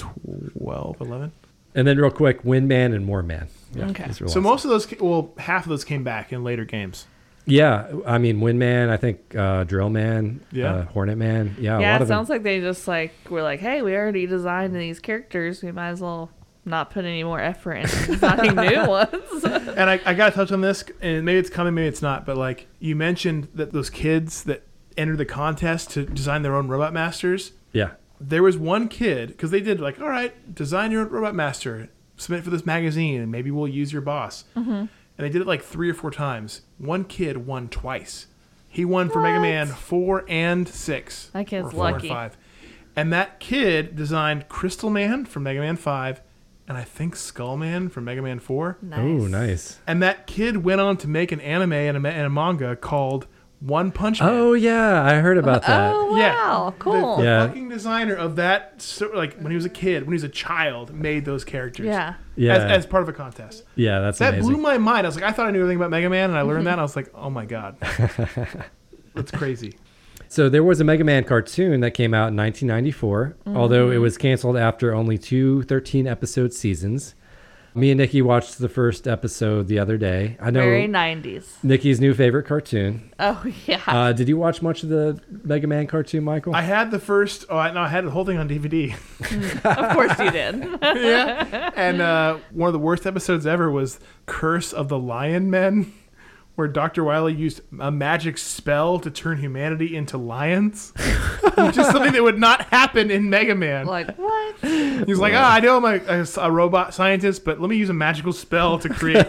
2012, 11. And then real quick, Wind Man and War Man. Yeah, Okay. these are So lots. most of those, well, half of those came back in later games. Yeah, I mean Wind Man. I think Drill Man. Yeah. Hornet Man. Yeah, a Yeah, lot it of them. sounds like they just like were like, hey, we already designed these characters. We might as well not put any more effort into designing new ones. And I got to touch on this, and maybe it's coming, maybe it's not, but like you mentioned that those kids that entered the contest to design their own Robot Masters, Yeah. there was one kid, because they did like, all right, design your own Robot Master, submit for this magazine, and maybe we'll use your boss. Mm-hmm. And they did it like 3 or 4 times. One kid won twice. He won for Mega Man 4 and 6. That kid's or 4 lucky. And 5. And that kid designed Crystal Man from Mega Man 5, and I think Skull Man from Mega Man 4. Nice. Oh, nice. And that kid went on to make an anime and a manga called One Punch Man. Oh yeah, I heard about that. Oh, wow. Cool. The Yeah. fucking designer of that, like when he was a kid, when he was a child, made those characters. Yeah. Yeah. As part of a contest. Yeah, that's That amazing. blew my mind. I was like, I thought I knew everything about Mega Man, and I learned that, and I was like, oh my god. That's crazy. So there was a Mega Man cartoon that came out in 1994, although it was canceled after only 2 13-episode seasons. Me and Nikki watched the first episode the other day. I know Very 90s. Nikki's new favorite cartoon. Oh, yeah. Did you watch much of the Mega Man cartoon, Michael? I had the first, I had the whole thing on DVD. Of course you did. Yeah. And one of the worst episodes ever was Curse of the Lion Men, where Dr. Wily used a magic spell to turn humanity into lions. Just something that would not happen in Mega Man. Like, what? He's like, I know I'm a robot scientist, but let me use a magical spell to create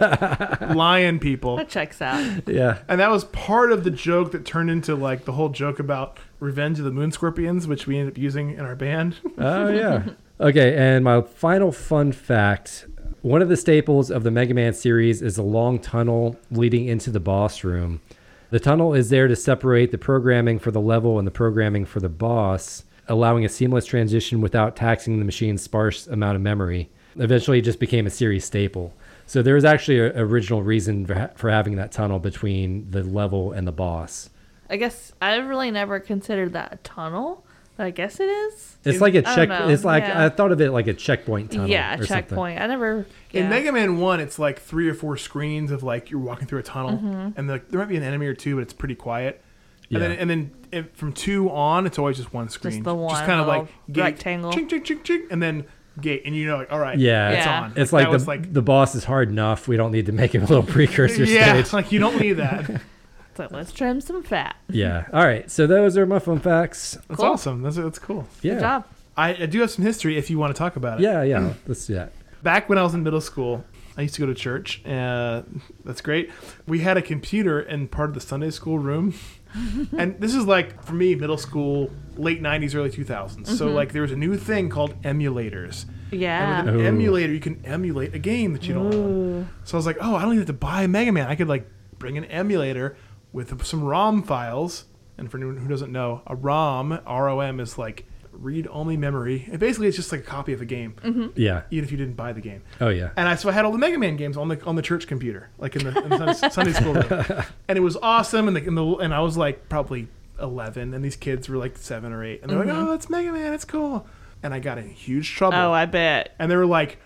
lion people. That checks out. yeah. And that was part of the joke that turned into like the whole joke about Revenge of the Moon Scorpions, which we ended up using in our band. Oh, yeah. Okay, and my final fun fact. One of the staples of the Mega Man series is a long tunnel leading into the boss room. The tunnel is there to separate the programming for the level and the programming for the boss, allowing a seamless transition without taxing the machine's sparse amount of memory. Eventually, it just became a series staple. So there was actually an original reason for having that tunnel between the level and the boss. I guess I really never considered that a tunnel. But I guess it is. It's like a I check. don't know, It's like yeah. I thought of it like a checkpoint tunnel. Yeah, or something. checkpoint. I never. In yeah. Mega Man 1, it's like 3 or 4 screens of like you're walking through a tunnel, and there might be an enemy or two, but it's pretty quiet. Yeah. And then from 2 on, it's always just one screen. the one Just kind of like little gate, rectangle. ching, ching, ching, ching, and then gate. And you know, like, all right, Yeah. it's Yeah. on. It's that like was the boss is hard enough. We don't need to make him a little precursor yeah, stage. it's like you don't need that. So let's trim some fat. Yeah. All right. So those are my fun facts. That's Cool. awesome. That's cool. Yeah. Good job. I do have some history if you want to talk about it. Yeah. Let's do that. Back when I was in middle school, I used to go to church. That's great. We had a computer in part of the Sunday school room. And this is like, for me, middle school, late 90s, early 2000s. So like there was a new thing called emulators. Yeah. And with an Ooh. emulator, you can emulate a game that you don't own. So I was like, oh, I don't even have to buy Mega Man. I could like bring an emulator with some ROM files. And for anyone who doesn't know, a ROM, R-O-M, is like read-only memory. And basically, it's just like a copy of a game, Yeah. even if you didn't buy the game. Oh yeah. And so I had all the Mega Man games on the church computer, like in the Sunday school room, and it was awesome. And I was like probably 11, and these kids were like 7 or 8, and they're like, "Oh, it's Mega Man, it's cool." And I got in huge trouble. Oh, I bet. And they were like,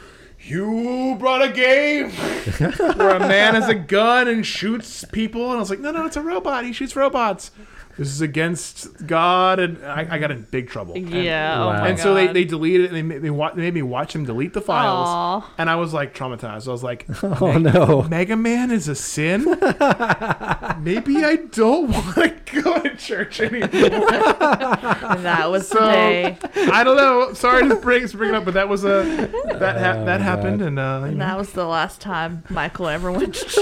"You brought a game where a man has a gun and shoots people," and I was like, "No, it's a robot. He shoots robots. This is against God," and I got in big trouble. Yeah. Oh Wow. my And so they God. deleted it, and they made me watch them delete the files. Aw. And I was like traumatized. I was like, Oh no. Mega Man is a sin? Maybe I don't want to go to church anymore. And that was the So day. I don't know. Sorry to bring it up, but that was that happened, and And that was the last time Michael ever went to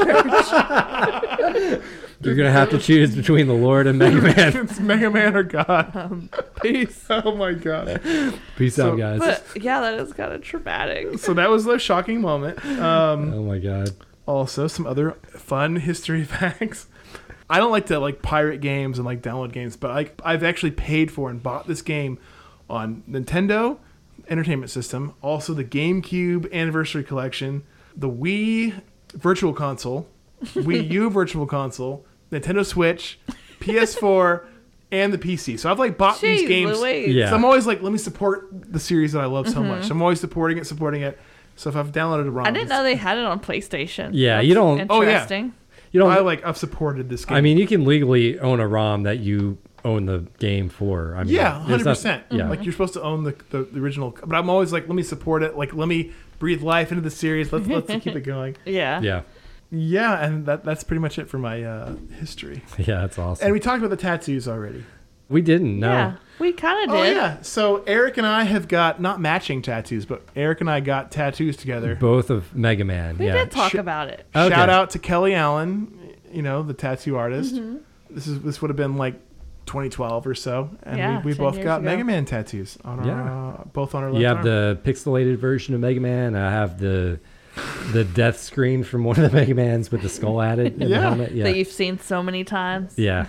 church. You're gonna have to choose between the Lord and Mega Man. it's Mega Man or God. Peace. Oh my God. Peace So- out, guys. But yeah, that is kind of traumatic. So that was a shocking moment. Oh my God. Also, some other fun history facts. I don't like to like pirate games and like download games, but I've actually paid for and bought this game on Nintendo Entertainment System, also the GameCube Anniversary Collection, the Wii Virtual Console, Wii U Virtual Console, Nintendo Switch, PS4, and the PC. So I've like bought these games. Yeah. So I'm always like, let me support the series that I love so much. So I'm always supporting it. So if I've downloaded a ROM, I didn't know they had it on PlayStation. Yeah, That's you don't- Interesting. You don't. I've supported this game. I mean, you can legally own a ROM that you own the game for. I mean, yeah, there's 100%. Yeah. Like you're supposed to own the original, but I'm always like, let me support it. Like, let me breathe life into the series. Let's keep it going. Yeah. Yeah. Yeah, and that's pretty much it for my history. Yeah, that's awesome. And we talked about the tattoos already. We didn't. No. Yeah. We kind of Oh did. yeah. So Eric and I have got not matching tattoos, but Eric and I got tattoos together. Both of Mega Man. We yeah. did talk about it. Okay. Shout out to Kelly Allen, the tattoo artist. Mm-hmm. This would have been like 2012 or so, and Yeah, we 10 both years got ago. Mega Man tattoos on our Yeah. both on our left You have arm. the pixelated version of Mega Man. I have the death screen from one of the Mega Mans with the skull added in the Yeah. helmet. Yeah. That you've seen so many times. Yeah.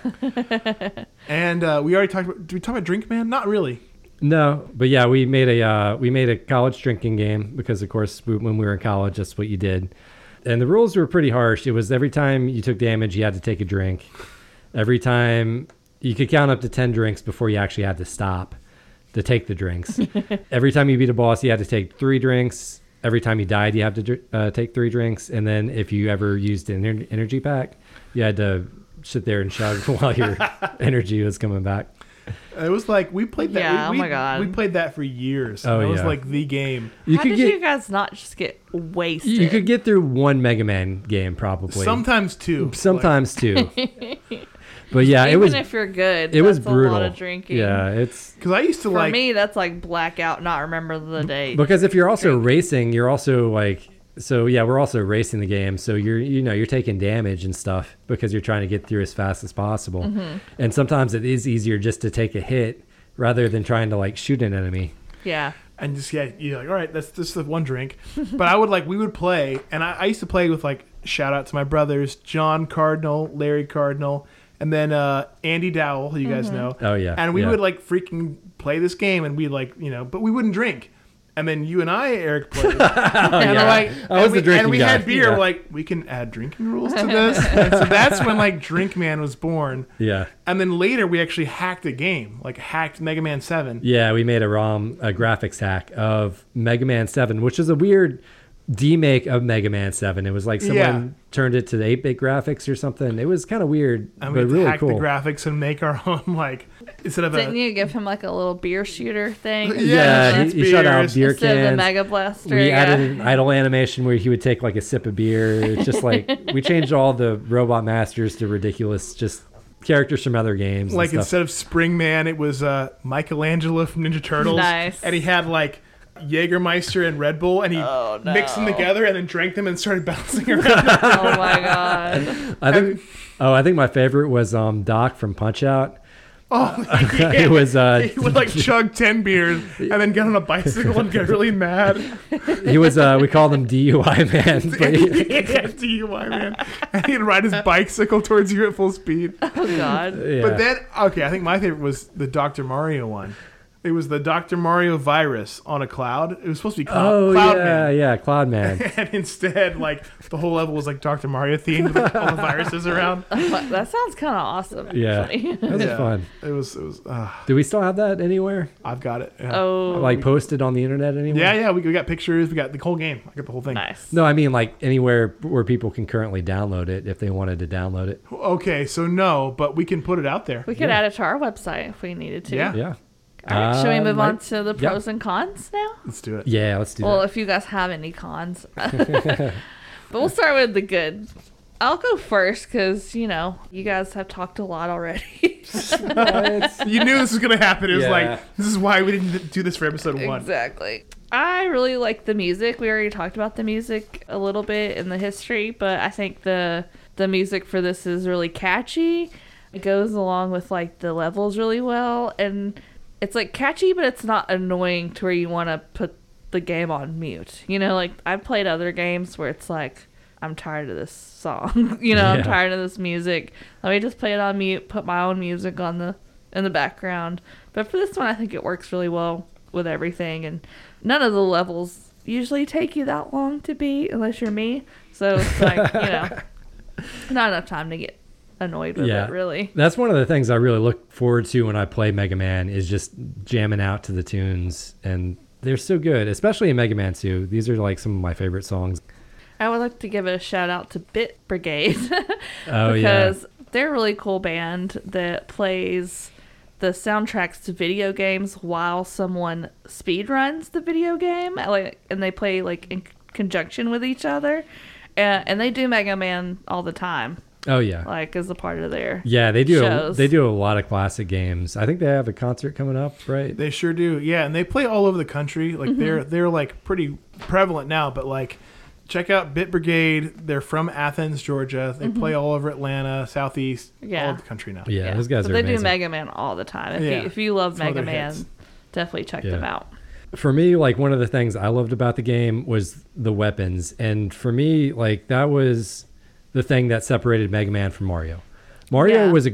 And we already talked about. Did we talk about Drink Man? Not really. No, but yeah, we made a college drinking game because of course when we were in college, that's what you did. And the rules were pretty harsh. It was every time you took damage, you had to take a drink. Every time you could count up to 10 drinks before you actually had to stop to take the drinks. Every time you beat a boss, you had to take 3 drinks. Every time you died, you had to take 3 drinks. And then if you ever used an energy pack, you had to sit there and chug while your energy was coming back. It was like we played that. Yeah, we, oh my God. We played that for years. Oh, That was yeah. like the game. How did you guys not just get wasted? You could get through one Mega Man game probably. Sometimes two. Sometimes two. But yeah, Even it was if you're good, it was that's brutal. a lot of drinking. Yeah, it's Because I used to For like. me, that's like blackout, not remember the date. because if you're also racing, you're also like so yeah, we're also racing the game, so you're taking damage and stuff because you're trying to get through as fast as possible. Mm-hmm. And sometimes it is easier just to take a hit rather than trying to like shoot an enemy. Yeah. And just you're like, all right, that's just the one drink. But we would play, and I used to play with like shout out to my brothers, John Cardinal, Larry Cardinal, and then Andy Dowell, who you guys know. Oh, yeah, And we yeah. would like freaking play this game, and we like but we wouldn't drink. And then you and I, Eric, played. And yeah. like, I was the drinking and we guy. had beer. Yeah. We're like, we can add drinking rules to this. And so that's when like Drink Man was born. Yeah. And then later we actually hacked a game, like hacked Mega Man 7. Yeah, we made a graphics hack of Mega Man 7, which is a weird demake of Mega Man 7. It was like someone turned it to the 8-bit graphics or something. It was kind of weird, And we but had to really hack cool. the graphics and make our own, like, instead of Didn't you give him like a little beer shooter thing? Yeah, it's he shot out beers. beer Instead of the cans. Mega Blaster. We yeah. added an idle animation where he would take like a sip of beer. It's just like we changed all the Robot Masters to ridiculous, just characters from other games. like and stuff. instead of Springman, it was Michelangelo from Ninja Turtles. Nice. And he had like Jägermeister and Red Bull, and he Oh, no. mixed them together and then drank them and started bouncing around. Oh my god. I think my favorite was Doc from Punch Out. Oh, It was he would like chug 10 beers and then get on a bicycle and get really mad. he was we called him DUI man. But DUI, man. And he'd ride his bicycle towards you at full speed. Oh god. yeah. But then, okay, I think my favorite was the Dr. Mario one. It was the Dr. Mario virus on a cloud. It was supposed to be Cloud Man. yeah, Cloud Man. And instead, like, the whole level was like Dr. Mario themed with all the viruses around. That sounds kind of awesome. Yeah. Actually. That was Yeah. fun. It was Do we still have that anywhere? I've got it. Yeah. Oh. Like posted on the internet anywhere? Yeah, we got pictures. We got the whole game. I got the whole thing. Nice. No, I mean like anywhere where people can currently download it if they wanted to download it. Okay, so no, but we can put it out there. We could add it to our website if we needed to. Yeah. Yeah. All right, should we move on Mike? to the Yeah. pros and cons now? Let's do it. Yeah, let's do Well, that. if you guys have any cons. But we'll start with the good. I'll go first because, you guys have talked a lot already. You knew this was going to happen. It was Yeah. like, this is why we didn't do this for episode 1. Exactly. I really like the music. We already talked about the music a little bit in the history, but I think the music for this is really catchy. It goes along with like the levels really well, and it's like catchy, but it's not annoying to where you want to put the game on mute. Like I've played other games where it's like I'm tired of this song. I'm Yeah. tired of this music. Let me just play it on mute, put my own music in the background. But for this one, I think it works really well with everything, and none of the levels usually take you that long to beat unless you're me. So it's like, not enough time to get annoyed with it, really. That's one of the things I really look forward to when I play Mega Man is just jamming out to the tunes, and they're so good, especially in Mega Man 2. These are like some of my favorite songs. I would like to give a shout out to Bit Brigade Oh, because they're a really cool band that plays the soundtracks to video games while someone speedruns the video game, and they play like in conjunction with each other, and they do Mega Man all the time. Oh yeah, like as a part of their they do. shows. They do a lot of classic games. I think they have a concert coming up, right? They sure do. Yeah, and they play all over the country. Like they're like pretty prevalent now, but like check out Bit Brigade. They're from Athens, Georgia. They play all over Atlanta, Southeast, all over the country now. Yeah, those guys so are they amazing. do Mega Man all the time. If you love Some of Mega their Man, hits. definitely check them out. For me, like one of the things I loved about the game was the weapons, and for me, like that was the thing that separated Mega Man from Mario. Mario was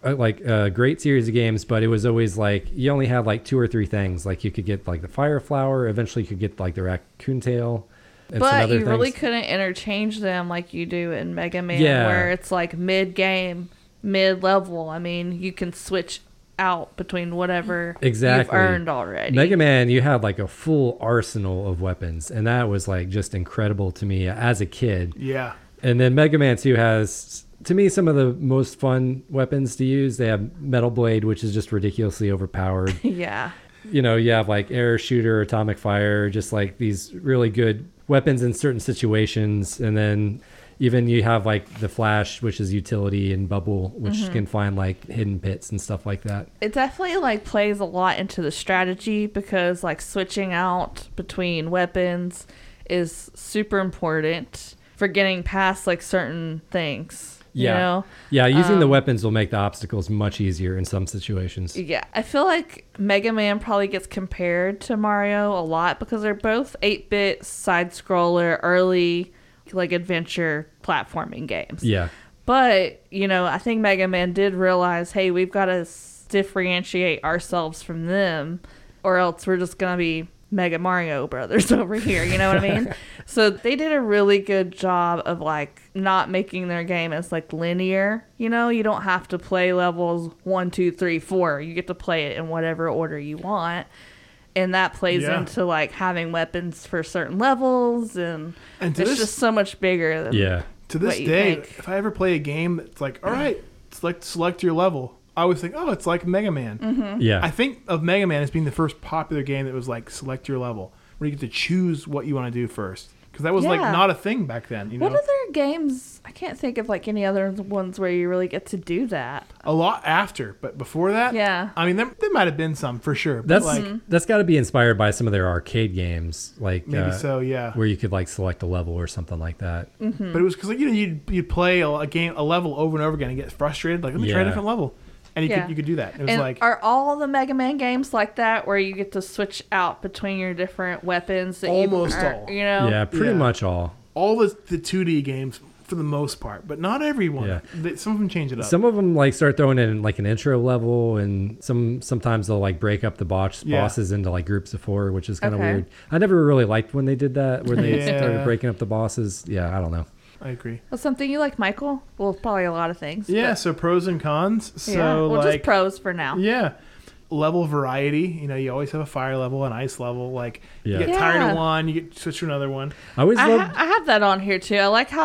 a great series of games, but it was always like you only had like 2 or 3 things. Like you could get like the fire flower, eventually you could get like the raccoon tail. And some But other you really things. couldn't interchange them like you do in Mega Man, Yeah. where it's like mid-game, mid-level. I mean, you can switch out between whatever Exactly. you've earned already. Mega Man, you had like a full arsenal of weapons, and that was like just incredible to me as a kid. Yeah. And then Mega Man 2 has, to me, some of the most fun weapons to use. They have Metal Blade, which is just ridiculously overpowered. Yeah. You have like Air Shooter, Atomic Fire, just like these really good weapons in certain situations. And then even you have like the Flash, which is utility, and Bubble, which can find like hidden pits and stuff like that. It definitely like plays a lot into the strategy because like switching out between weapons is super important for getting past like certain things. You know? Yeah, using the weapons will make the obstacles much easier in some situations. Yeah, I feel like Mega Man probably gets compared to Mario a lot because they're both 8-bit side-scroller, early like adventure platforming games. Yeah. But, I think Mega Man did realize, hey, we've got to differentiate ourselves from them or else we're just going to be Mega Mario Brothers over here, you know what I mean? So they did a really good job of like not making their game as like linear. You don't have to play levels 1, 2, 3, 4. You get to play it in whatever order you want. And that plays into like having weapons for certain levels, and it's just so much bigger than to this day, if I ever play a game that's like, all right, select your level, I always think, oh, it's like Mega Man. Yeah. I think of Mega Man as being the first popular game that was like select your level, where you get to choose what you want to do first. Because that was like not a thing back then. What other games? I can't think of like any other ones where you really get to do that. A lot after, but before that, I mean, there might have been some for sure. But That's got to be inspired by some of their arcade games, like maybe so, yeah, where you could like select a level or something like that. But it was because like, you'd play a level over and over again and get frustrated. Like, let me try a different level. And you could do that. It was like, are all the Mega Man games like that, where you get to switch out between your different weapons? That almost all. Yeah, pretty much all. All the 2D games for the most part, but not everyone. Yeah. Some of them change it up. Some of them like start throwing in like an intro level, and sometimes they'll like break up the bosses into like groups of 4, which is kind of weird. I never really liked when they did that, where they started breaking up the bosses. Yeah, I don't know. I agree. Well, something you like, Michael? Well, probably a lot of things. Yeah, so pros and cons. So just pros for now. Yeah. Level variety. You always have a fire level, an ice level. Like, you get tired of one, you get switch to another one. I have that on here too. I like how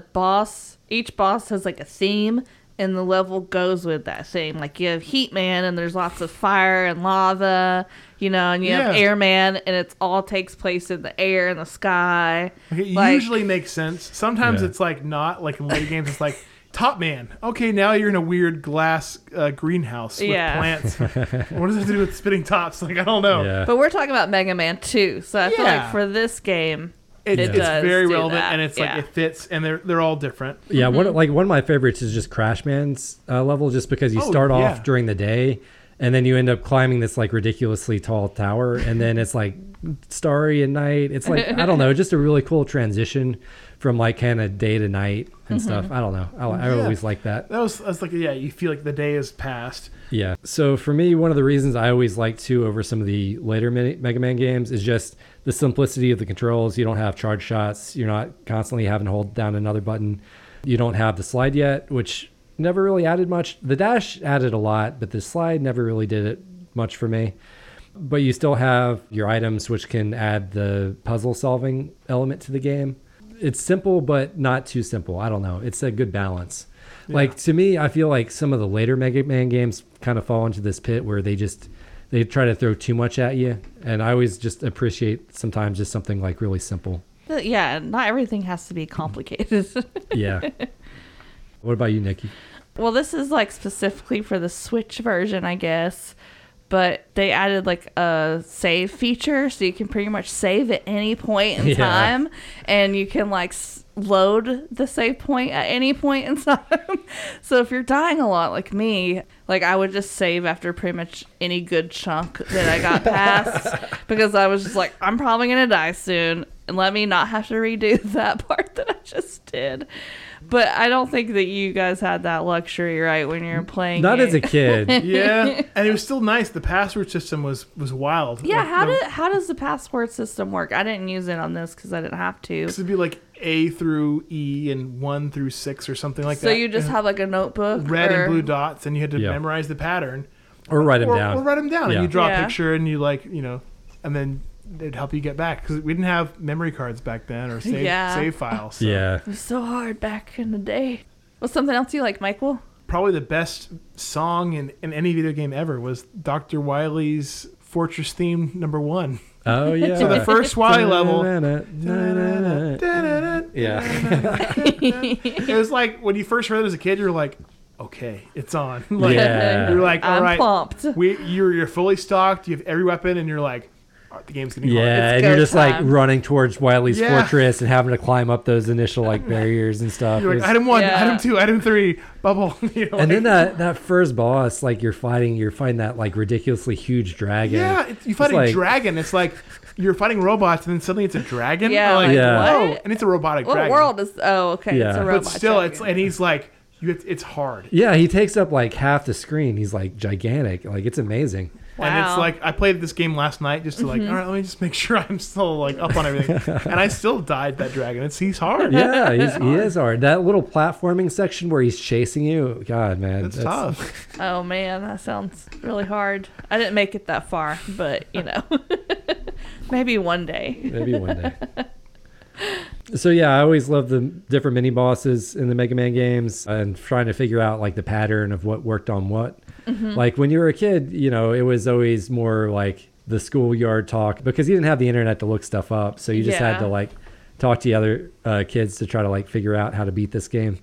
each boss has like a theme, and the level goes with that theme. Like you have Heat Man, and there's lots of fire and lava, and you have Air Man, and it all takes place in the air and the sky. It usually makes sense. Sometimes it's like not, like in later games, it's like Top Man. Okay, now you're in a weird glass greenhouse with plants. What does it do with spinning tops? Like, I don't know. Yeah. But we're talking about Mega Man 2, so I feel like for this game, it's very relevant, and it's like it fits, and they're all different. Yeah, one of my favorites is just Crash Man's level, just because you start off during the day, And then you end up climbing this like ridiculously tall tower, and then it's like starry at night. It's like, I don't know, just a really cool transition from like kind of day to night and stuff. I don't know. I always like that. That was like, yeah, you feel like the day has passed. Yeah. So for me, one of the reasons I always like 2 over some of the later Mega Man games is just the simplicity of the controls. You don't have charge shots. You're not constantly having to hold down another button. You don't have the slide yet, which never really added much. The dash added a lot, but the slide never really did it much for me. But you still have your items, which can add the puzzle solving element to the game. It's simple, but not too simple. I don't know. It's a good balance. Yeah. Like, to me, I feel like some of the later Mega Man games kind of fall into this pit where they try to throw too much at you. And I always just appreciate sometimes just something like really simple. Yeah, not everything has to be complicated. Yeah. What about you, Nikki? Well, this is like specifically for the Switch version, I guess. But they added like a save feature, so you can pretty much save at any point in time, and you can like load the save point at any point in time. So if you're dying a lot like me, like I would just save after pretty much any good chunk that I got past, because I was just like, I'm probably gonna die soon, and let me not have to redo that part that I just did. But I don't think that you guys had that luxury, right, when you were playing. Not as a kid. Yeah, and it was still nice. The password system was wild. Yeah, how does the password system work? I didn't use it on this because I didn't have to. It'd be like A through E and 1 through 6 or something like that. So you just have like a notebook? Red and blue dots, and you had to memorize the pattern. Or write them down. Or write them down, and you draw a Yeah. picture, and you like, and then it'd help you get back, because we didn't have memory cards back then or save files. So. Yeah. It was so hard back in the day. What's something else you like, Michael? Probably the best song in any video game ever was Dr. Wily's Fortress theme #1. Oh, yeah. So the first Wily level. Yeah. It was like when you first heard it as a kid, you were like, okay, it's on. Like, Yeah. You're like, all I'm right, pumped. you're fully stocked. You have every weapon, and you're like, all right, the game's getting hard. Yeah, It's and go you're just like time. running towards Wily's Yeah. fortress and having to climb up those initial like barriers and stuff. You're It like, was- item 1, Yeah. item 2, item 3, bubble. and then that first boss, like you're fighting that like ridiculously huge dragon. yeah, you fight It's a like- dragon. It's like you're fighting robots, and then suddenly it's a dragon. Yeah, Like, like, Yeah. oh, what? and it's a robotic What dragon. world is... Oh, okay. Yeah. It's a But robot But still, dragon. and he's like, it's hard. Yeah, he takes up like half the screen. He's like gigantic. Like it's amazing. Wow. And it's like, I played this game last night just to like, all right, let me just make sure I'm still like up on everything. And I still died that dragon. He's hard. Yeah, he is hard. That little platforming section where he's chasing you, God, man, It's tough. Oh, man, that sounds really hard. I didn't make it that far, but, maybe one day. Maybe one day. So yeah, I always love the different mini bosses in the Mega Man games and trying to figure out like the pattern of what worked on what. Like when you were a kid, it was always more like the schoolyard talk because you didn't have the internet to look stuff up. So you just had to like talk to the other kids to try to like figure out how to beat this game.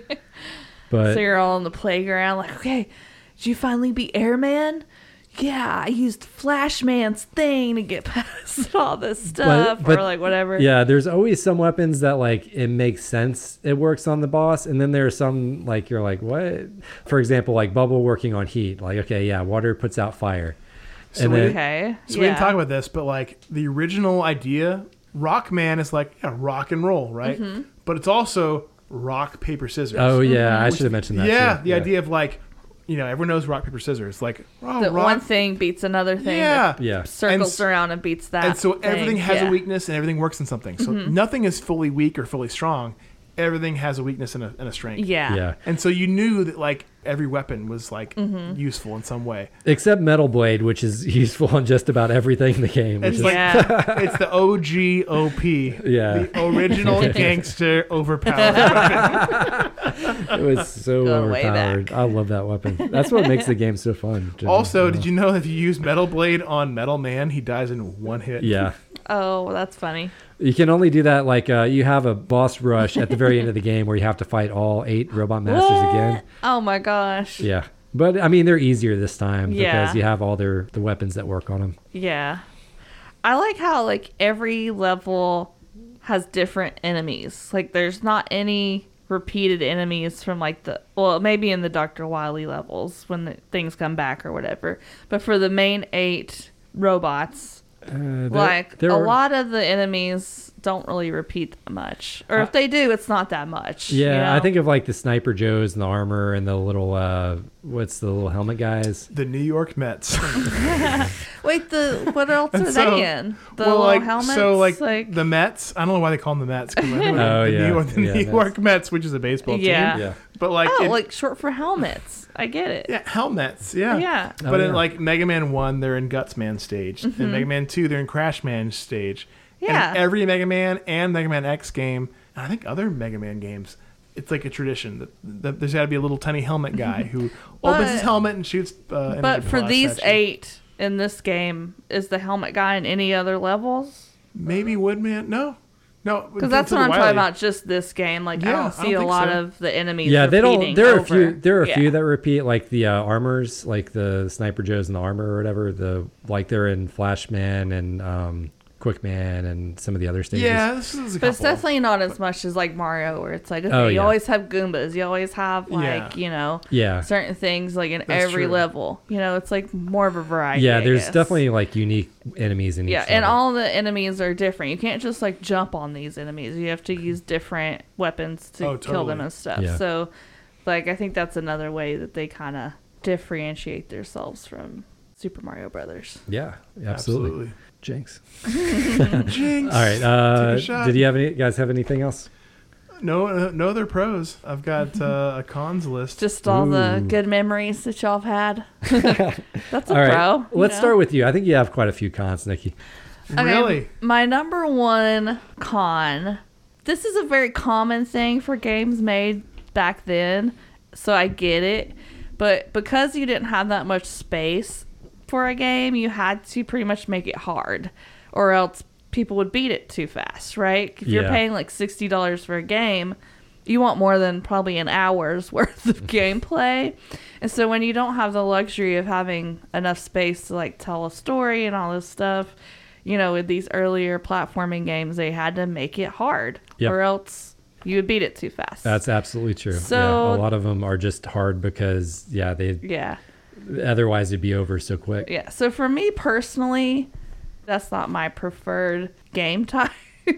But So you're all on the playground like, okay, did you finally beat Airman? Yeah, I used Flashman's thing to get past all this stuff but or like whatever. yeah, there's always some weapons that like it makes sense it works on the boss, and then there's some like you're like what? For example, like bubble working on heat. Like okay, yeah, water puts out fire. So And we then- didn't- Okay. So we didn't talk about this, but like the original idea, Rockman is like rock and roll, right? But it's also rock, paper, scissors. Oh yeah, I should have mentioned that. Yeah, too. the idea of like, everyone knows rock, paper, scissors. Like, oh, That rock. one thing beats another thing. Yeah. that Yeah. Circles around and beats that. And so thing. everything has Yeah. a weakness and everything works in something. So nothing is fully weak or fully strong. Everything has a weakness and a strength. Yeah. Yeah. And so you knew that like every weapon was like useful in some way. Except Metal Blade, which is useful on just about everything in the game. Which It's is, like Yeah. it's the OG OP. Yeah. The original gangster overpowered. it was so Going way overpowered. back. I love that weapon. That's what makes the game so fun. Also, did you know if you use Metal Blade on Metal Man, he dies in one hit? Yeah. Oh, that's funny. You can only do that like you have a boss rush at the very end of the game where you have to fight all 8 robot masters What? again. Oh my gosh. Yeah. But I mean, they're easier this time Yeah. because you have all the weapons that work on them. Yeah. I like how like every level has different enemies. Like there's not any repeated enemies from like maybe in the Dr. Wily levels when things come back or whatever. But for the main 8 robots, a lot of the enemies don't really repeat that much. Or if they do, it's not that much. Yeah, you know? I think of like the Sniper Joes and the armor and the little, what's the little helmet guys? The New York Mets. Wait, what else are they in? The little like, helmets? So, like, the Mets, I don't know why they call them the Mets. The New York Mets, which is a baseball team. Yeah. But like, like short for helmets. I get it. Yeah, helmets. Yeah. Yeah. But in like Mega Man 1, they're in Gutsman stage. In Mega Man 2, they're in Crashman stage. Yeah. And every Mega Man and Mega Man X game, and I think other Mega Man games, it's like a tradition that there's got to be a little tiny helmet guy who opens his helmet and shoots. But for these 8 in this game, is the helmet guy in any other levels? Maybe Woodman? No, because that's what I'm talking about. Just this game, like I don't see a lot of the enemies. Yeah, they don't. There are over. There are a few that repeat, like the armors, like the Sniper Joes and the armor or whatever. They're in Flashman and Quickman and some of the other stages. Yeah, this is a couple. But it's definitely not as much as like Mario, where it's like, okay, you always have Goombas, you always have like, certain things like in every level. You know, it's like more of a variety. Yeah, there's definitely like unique enemies in each level. And all the enemies are different. You can't just like jump on these enemies. You have to use different weapons to kill them and stuff. Yeah. So, like, I think that's another way that they kind of differentiate themselves from Super Mario Brothers. Yeah, absolutely. Jinx. Jinx. All right. Did you guys have anything else? No, they're pros. I've got a cons list. Just all the good memories that y'all have had. That's a all right. pro. Let's start with you. I think you have quite a few cons, Nikki. Okay, really? My number one con. This is a very common thing for games made back then, so I get it. But because you didn't have that much space for a game, you had to pretty much make it hard, or else people would beat it too fast, right? If you're paying like $60 for a game, you want more than probably an hour's worth of gameplay. And so when you don't have the luxury of having enough space to like tell a story and all this stuff, you know, with these earlier platforming games, they had to make it hard, or else you would beat it too fast. That's absolutely true. So, a lot of them are just hard because otherwise it'd be over so quick. Yeah. So for me personally, that's not my preferred game type.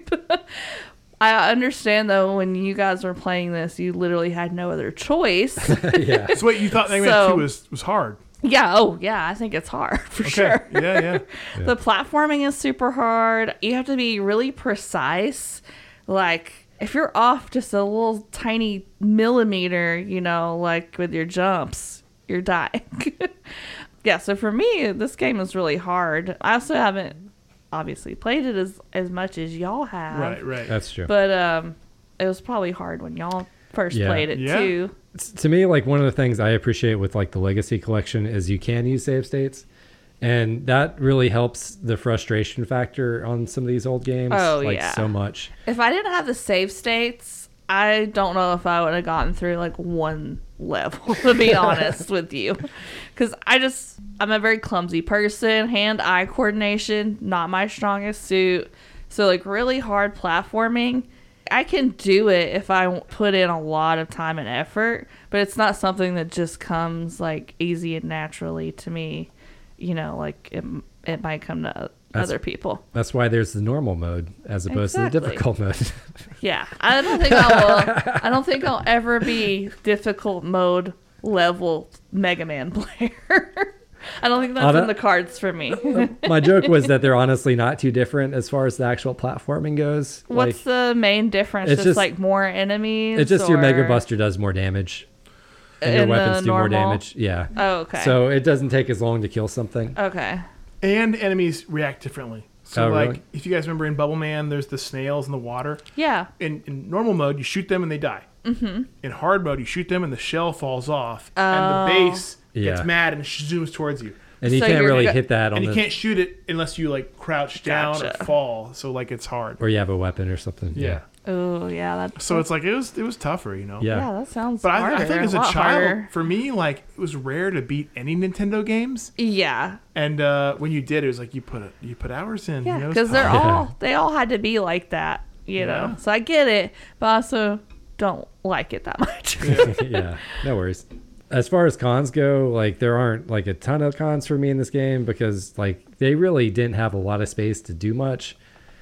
I understand though, when you guys were playing this, you literally had no other choice. Yeah. So wait, you thought Mega Man 2 was hard? Yeah. Oh yeah. I think it's hard for sure. Yeah. The platforming is super hard. You have to be really precise. Like, if you're off just a little tiny millimeter, you know, like with your jumps, you're dying. Yeah, so for me, this game is really hard. I also haven't obviously played it as much as y'all have. Right. That's true. But it was probably hard when y'all first played it too. To me, like, one of the things I appreciate with like the Legacy Collection is you can use save states. And that really helps the frustration factor on some of these old games. So much. If I didn't have the save states, I don't know if I would have gotten through like one level, to be honest with you. Because I'm a very clumsy person. Hand-eye coordination, not my strongest suit. So like really hard platforming, I can do it if I put in a lot of time and effort. But it's not something that just comes like easy and naturally to me. You know, like it might come to other people. That's why there's the normal mode as opposed to the difficult mode. Yeah, I don't think I'll ever be difficult mode level Mega Man player. I don't think that's in the cards for me. My joke was that they're honestly not too different as far as the actual platforming goes. What's the main difference? It's just like more enemies? It's just your Mega Buster does more damage. And your weapons do more damage. Yeah. Oh, okay. So it doesn't take as long to kill something. Okay. And enemies react differently. So really? If you guys remember in Bubble Man, there's the snails in the water. Yeah. In normal mode, you shoot them and they die. Mm-hmm. In hard mode, you shoot them and the shell falls off. And the base gets mad and zooms towards you. And you can't really hit that you can't shoot it unless you like crouch down or fall. So like it's hard. Or you have a weapon or something. Yeah. Oh yeah, so it's like it was tougher, you know. Yeah, that sounds. But harder. I think as a child, for me, like it was rare to beat any Nintendo games. Yeah. And when you did, it was like you put hours in. Yeah, because they all had to be like that, you know. So I get it, but also don't like it that much. Yeah, no worries. As far as cons go, like there aren't like a ton of cons for me in this game because like they really didn't have a lot of space to do much.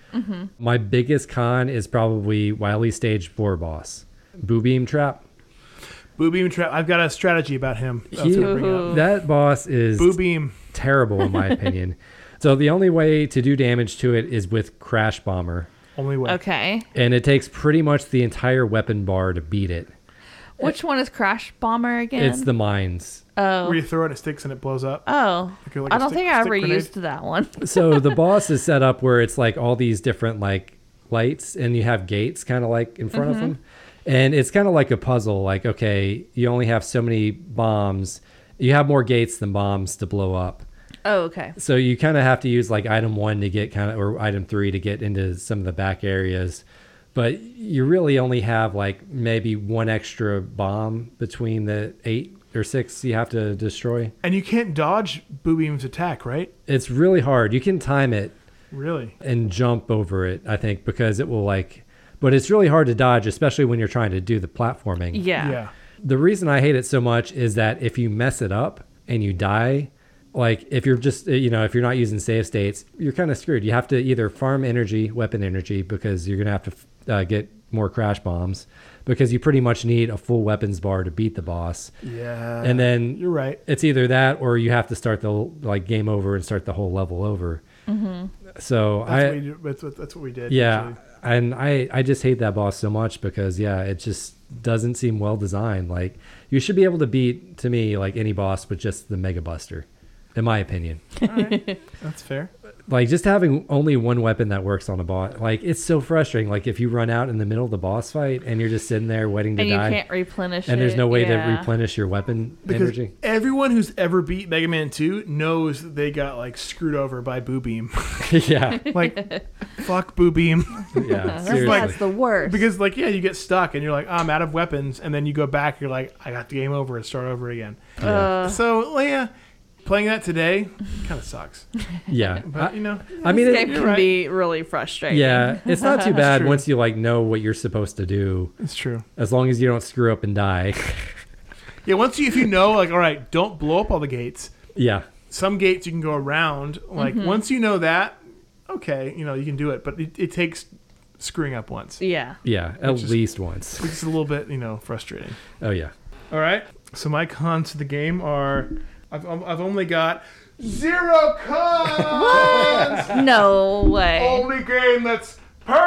My biggest con is probably Wily Stage 4 boss, Boo Beam Trap. Boo Beam Trap. I've got a strategy about him. That's what I bring up. That boss is Boo Beam. terrible in my opinion. So the only way to do damage to it is with Crash Bomber, Only way. Okay. and it takes pretty much the entire weapon bar to beat it. Which one is Crash Bomber again? It's the mines. Oh. Where you throw it and it sticks and it blows up. Oh. Like I a don't think I stick ever grenade. used that one. So the boss is set up where it's like all these different like lights and you have gates kind of like in front of them. And it's kind of like a puzzle. Like, okay, you only have so many bombs. You have more gates than bombs to blow up. Oh, okay. So you kind of have to use like item 1 to get kind of, or item 3 to get into some of the back areas. But you really only have like maybe one extra bomb between the 8 or 6 you have to destroy. And you can't dodge Boo Beam's attack, right? It's really hard. You can time it Really? and jump over it, I think, because it will like, but it's really hard to dodge, especially when you're trying to do the platforming. Yeah. The reason I hate it so much is that if you mess it up and you die, like if you're just, if you're not using save states, you're kind of screwed. You have to either farm energy, weapon energy, because you're going to have to get more crash bombs, because you pretty much need a full weapons bar to beat the boss. Yeah. And then You're right. it's either that or you have to start the like game over and start the whole level over. So That's what we did. yeah, actually. and I just hate that boss so much because it just doesn't seem well designed. Like you should be able to beat, to me, like any boss with just the Mega Buster, in my opinion. All right. That's fair. Like just having only one weapon that works on a boss, like it's so frustrating. Like if you run out in the middle of the boss fight and you're just sitting there waiting to And you die, can't replenish and there's no way to yeah. replenish your weapon Because energy. everyone who's ever beat Mega Man 2 knows that they got like screwed over by Boo Beam. Yeah, Like, fuck Boo Beam. yeah, That's, seriously. that's the worst. Because you get stuck and you're like, I'm out of weapons, and then you go back, you're like, I got the game over and start over again. So Leia, playing that today kind of sucks. Yeah, But I mean, this game you're can right. be really frustrating. yeah, it's not too bad true. once you like know what you're supposed to do, it's true. as long as you don't screw up and die. Yeah, if you know, like, all right, don't blow up all the gates. Yeah, Some gates you can go around. Like, once you know that, okay, you can do it. But it takes screwing up once, Yeah. yeah, at least once. which is a little bit, frustrating. Oh yeah. All right. So my cons to the game are, I've only got 0 cons. No way. Only game that's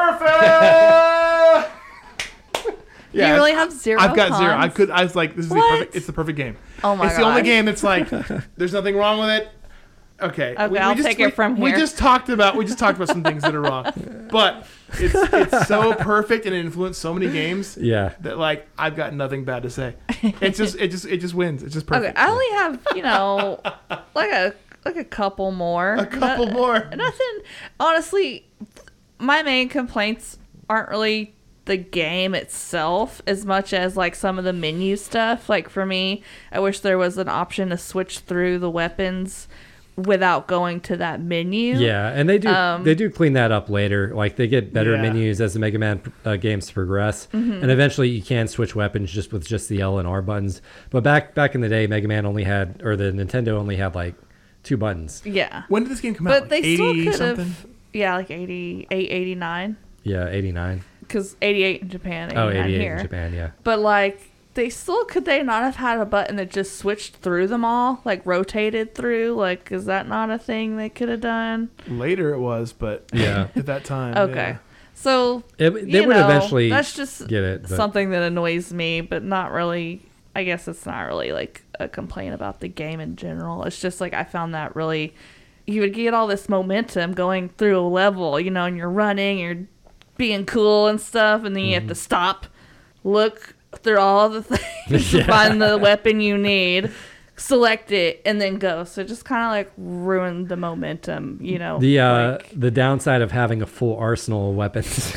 perfect. You really have 0 I've got 0. cons? I was like, this is the What? perfect. It's the perfect game. Oh my It's the only gosh. game that's like, there's nothing wrong with it. Okay. I'll take it from We here. just talked about some things that are wrong, but it's so perfect and it influenced so many games Yeah. that like I've got nothing bad to say. It just wins. It's just perfect. Okay, I only have, like a couple more. A couple more. Nothing. Honestly, my main complaints aren't really the game itself as much as like some of the menu stuff. Like for me, I wish there was an option to switch through the weapons without going to that menu. Yeah, and they do clean that up later. Like they get better Yeah. menus as the Mega Man games progress, Mm-hmm. and eventually you can switch weapons just with just the L and R buttons. But back in the day, Mega Man only had, or the Nintendo only had like 2 buttons. Yeah. When did this game come out? But Like they still 80 could something? have, yeah, like 88, 89. Yeah, 89. Because 88 in Japan, 89 Oh, 88 here. in Japan. Yeah. But like, could they not have had a button that just switched through them all, like rotated through? Like, is that not a thing they could have done? Later it was, but Yeah. at that time. Okay, yeah. so They you would know, eventually that's just get it. But something that annoys me, but not really. I guess it's not really like a complaint about the game in general. It's just like I found that really, you would get all this momentum going through a level, and you're running, you're being cool and stuff, and then you have to stop, look through all the things to find the weapon you need, select it, and then go. So it just kind of like ruined the momentum, the downside of having a full arsenal of weapons.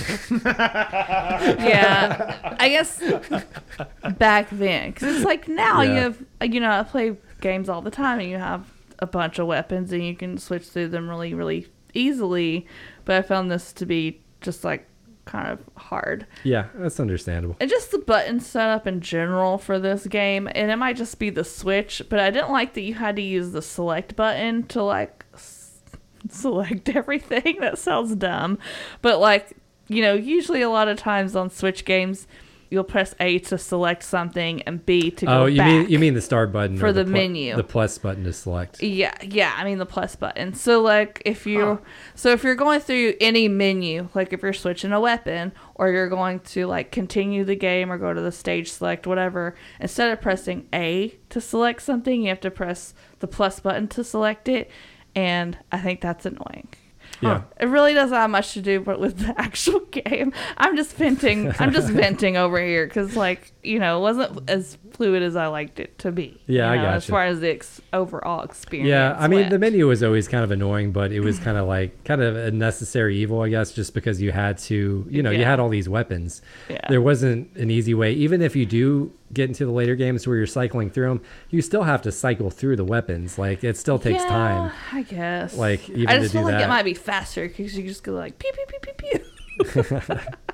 Yeah, I guess back then, because it's like now you Yeah. have, I play games all the time, and you have a bunch of weapons, and you can switch through them really, really easily. But I found this to be just like kind of hard. Yeah, that's understandable. And just the button setup in general for this game, and it might just be the Switch, but I didn't like that you had to use the select button to like select everything. That sounds dumb, but like, usually a lot of times on Switch games, you'll press A to select something and B to go back. You mean the start button for or the menu, the plus button to select? Yeah. I mean the plus button. So like if you're going through any menu, like if you're switching a weapon or you're going to like continue the game or go to the stage select, whatever, instead of pressing A to select something, you have to press the plus button to select it, and I think that's annoying. Yeah. It really doesn't have much to do with the actual game. I'm just venting over here because, like, it wasn't as fluid as I liked it to be. Yeah, I gotcha. As far as the overall experience. Yeah, I mean, went. the menu was always kind of annoying, but it was kind of a necessary evil, I guess, just because you had to, you had all these weapons. Yeah. There wasn't an easy way. Even if you do get into the later games where you're cycling through them, you still have to cycle through the weapons. Like, it still takes time. I guess. Like, even I just to do feel like that. it might be faster because you just go like pew pew pew pew pew.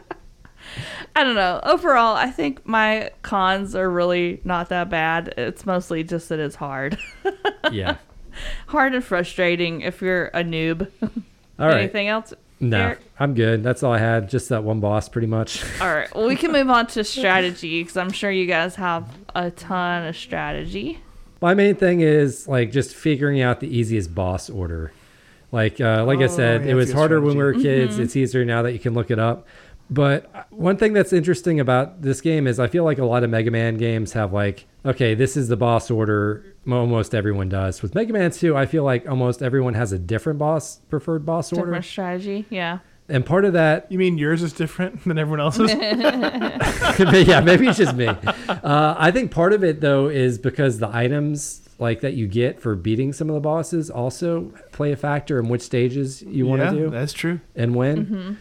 I don't know. Overall, I think my cons are really not that bad. It's mostly just that it's hard. Yeah. Hard and frustrating if you're a noob. All right. Anything else? No, Eric? I'm good. That's all I had. Just that one boss, pretty much. All right. Well, we can move on to strategy because I'm sure you guys have a ton of strategy. My main thing is like just figuring out the easiest boss order. Like I said, yeah, it was that's a good harder when we were strategy. kids. It's easier now that you can look it up. But one thing that's interesting about this game is I feel like a lot of Mega Man games have like, okay, this is the boss order. Almost everyone does. With Mega Man 2, I feel like almost everyone has a different preferred boss order. Different strategy. Yeah. And part of that, You mean yours is different than everyone else's? yeah, maybe it's just me. I think part of it though is because the items like that you get for beating some of the bosses also play a factor in which stages you want to do That's true. and when. Mm-hmm.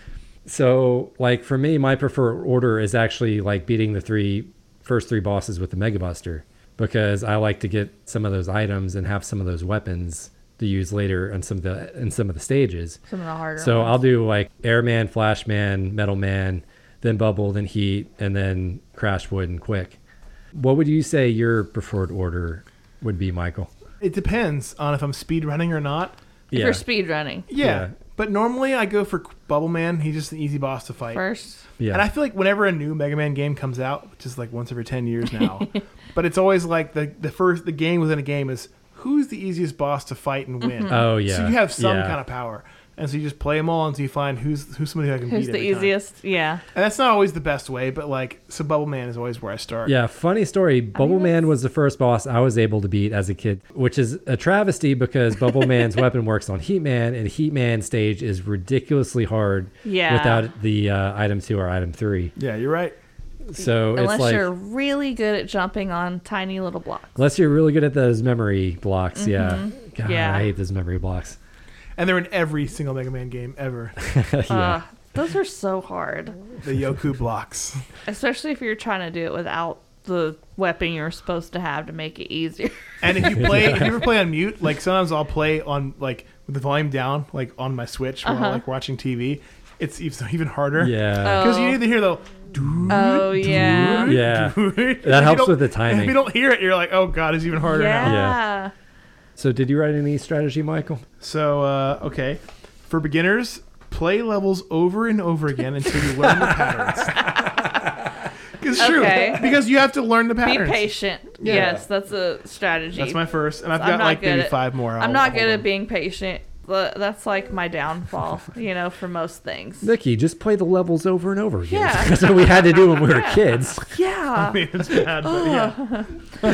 So like for me, my preferred order is actually like beating the first three bosses with the Mega Buster, because I like to get some of those items and have some of those weapons to use later in some of the stages. Some of the harder So ones. I'll do like Airman, Flashman, Metal Man, then Bubble, then Heat, and then Crash, Wood, and Quick. What would you say your preferred order would be, Michael? It depends on if I'm speed running or not. If you're speed running Yeah. But normally I go for Bubble Man. He's just an easy boss to fight. first. Yeah. And I feel like whenever a new Mega Man game comes out, which is like once every 10 years now, but it's always like the game within a game is who's the easiest boss to fight and win. Oh, yeah. So you have some Yeah. kind of power. And so you just play them all until you find who's somebody who can Who's beat the every time. easiest? Yeah. And that's not always the best way, but like, so Bubble Man is always where I start. Yeah, funny story. Bubble Man was the first boss I was able to beat as a kid, which is a travesty because Bubble Man's weapon works on Heat Man, and Heat Man stage is ridiculously hard Yeah. without the item 2 or item 3. Yeah, you're right. So Unless it's like, you're really good at jumping on tiny little blocks. unless you're really good at those memory blocks, yeah. God, Yeah. I hate those memory blocks. And they're in every single Mega Man game ever. Yeah. Those are so hard, The Yoku blocks. especially if you're trying to do it without the weapon you're supposed to have to make it easier. And if you ever play on mute, like sometimes I'll play on like with the volume down, like on my Switch while I'm like watching TV. It's even harder. Yeah. Because you need to hear the. Oh yeah. Yeah. That That helps with the timing. If you don't hear it, you're like, oh god, it's even harder now. Yeah. So did you write any strategy, Michael? So okay, for beginners, play levels over and over again until you learn the patterns. It's true, Okay. because you have to learn the Be patterns. patient. Yeah. Yes, that's a strategy. That's my first, and I've I'm got not like good maybe at- 5 more. I'm not good hold at on. being patient. That's like my downfall, for most things. Nikki, just play the levels over and over again. Yeah. That's what we had to do when we were kids. Yeah. I mean, it's bad, but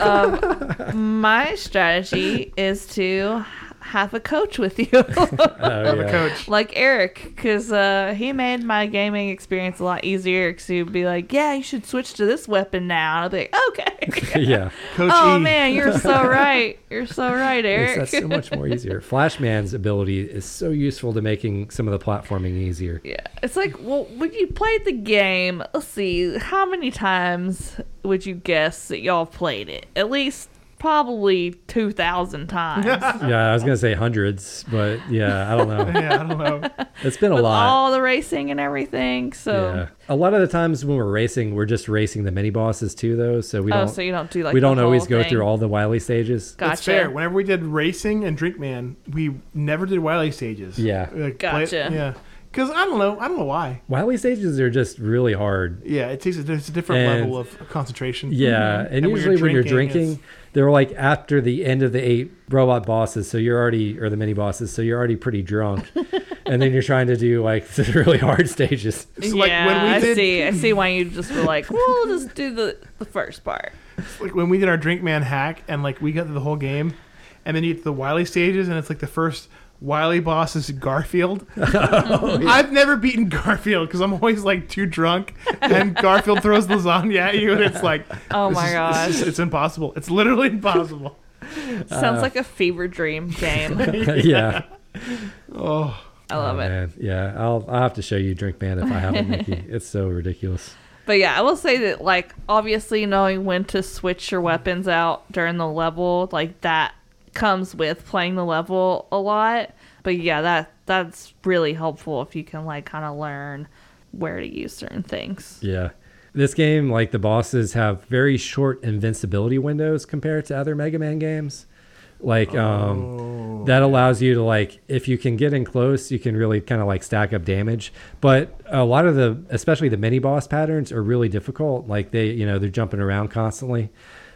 yeah. My strategy is to have a coach with you. Oh, I'm a yeah. coach. Like Eric, because he made my gaming experience a lot easier. Because he'd be like, "Yeah, you should switch to this weapon now." And I'd be like, "Okay." Yeah. Coach Oh E. man, you're so right. You're so right, Makes Eric. that so much more easier. Flashman's ability is so useful to making some of the platforming easier. Yeah, it's like, well, when you played the game, let's see, how many times would you guess that y'all played it? At least probably 2,000 times. Yeah, I was gonna say hundreds, but yeah, I don't know. Yeah, I don't know. It's been a With lot. all the racing and everything. So, Yeah, a lot of the times when we're racing, we're just racing the mini bosses too, though. So we don't. so you don't do like we don't the always whole go thing. through all the Wily stages. Gotcha. That's fair. Whenever we did racing and Drinkman, we never did Wily stages. Yeah. Like, Gotcha. yeah. Because I don't know why. Wily stages are just really hard. Yeah, it takes there's a different And- level of concentration. Yeah, and And usually when you're drinking, drinking, they're like after the end of the 8 robot bosses, so you're already, or the mini bosses, so you're already pretty drunk, and then you're trying to do like the really hard stages. It's like Yeah, when we I did, see why you just were like, well, we'll just do the first part. like when we did our Drinkman hack, and like we got through the whole game, and then you get to the Wily stages, and it's like the first Wily boss is Garfield. I've never beaten Garfield because I'm always like too drunk, and Garfield throws lasagna at you, and it's like, Oh this my is- gosh. it's impossible. It's literally impossible. Sounds like a fever dream game. Yeah. Oh, I love it. Man. Yeah, I'll have to show you Drink Man if I haven't, Mickey. It's so ridiculous. But yeah, I will say that, like, obviously knowing when to switch your weapons out during the level, like, that comes with playing the level a lot. But yeah, that's really helpful if you can, like, kind of learn where to use certain things. Yeah. This game, like the bosses have very short invincibility windows compared to other Mega Man games. Like, that allows you to, like, if you can get in close, you can really kind of like stack up damage. But a lot of especially the mini boss patterns are really difficult. Like they're jumping around constantly.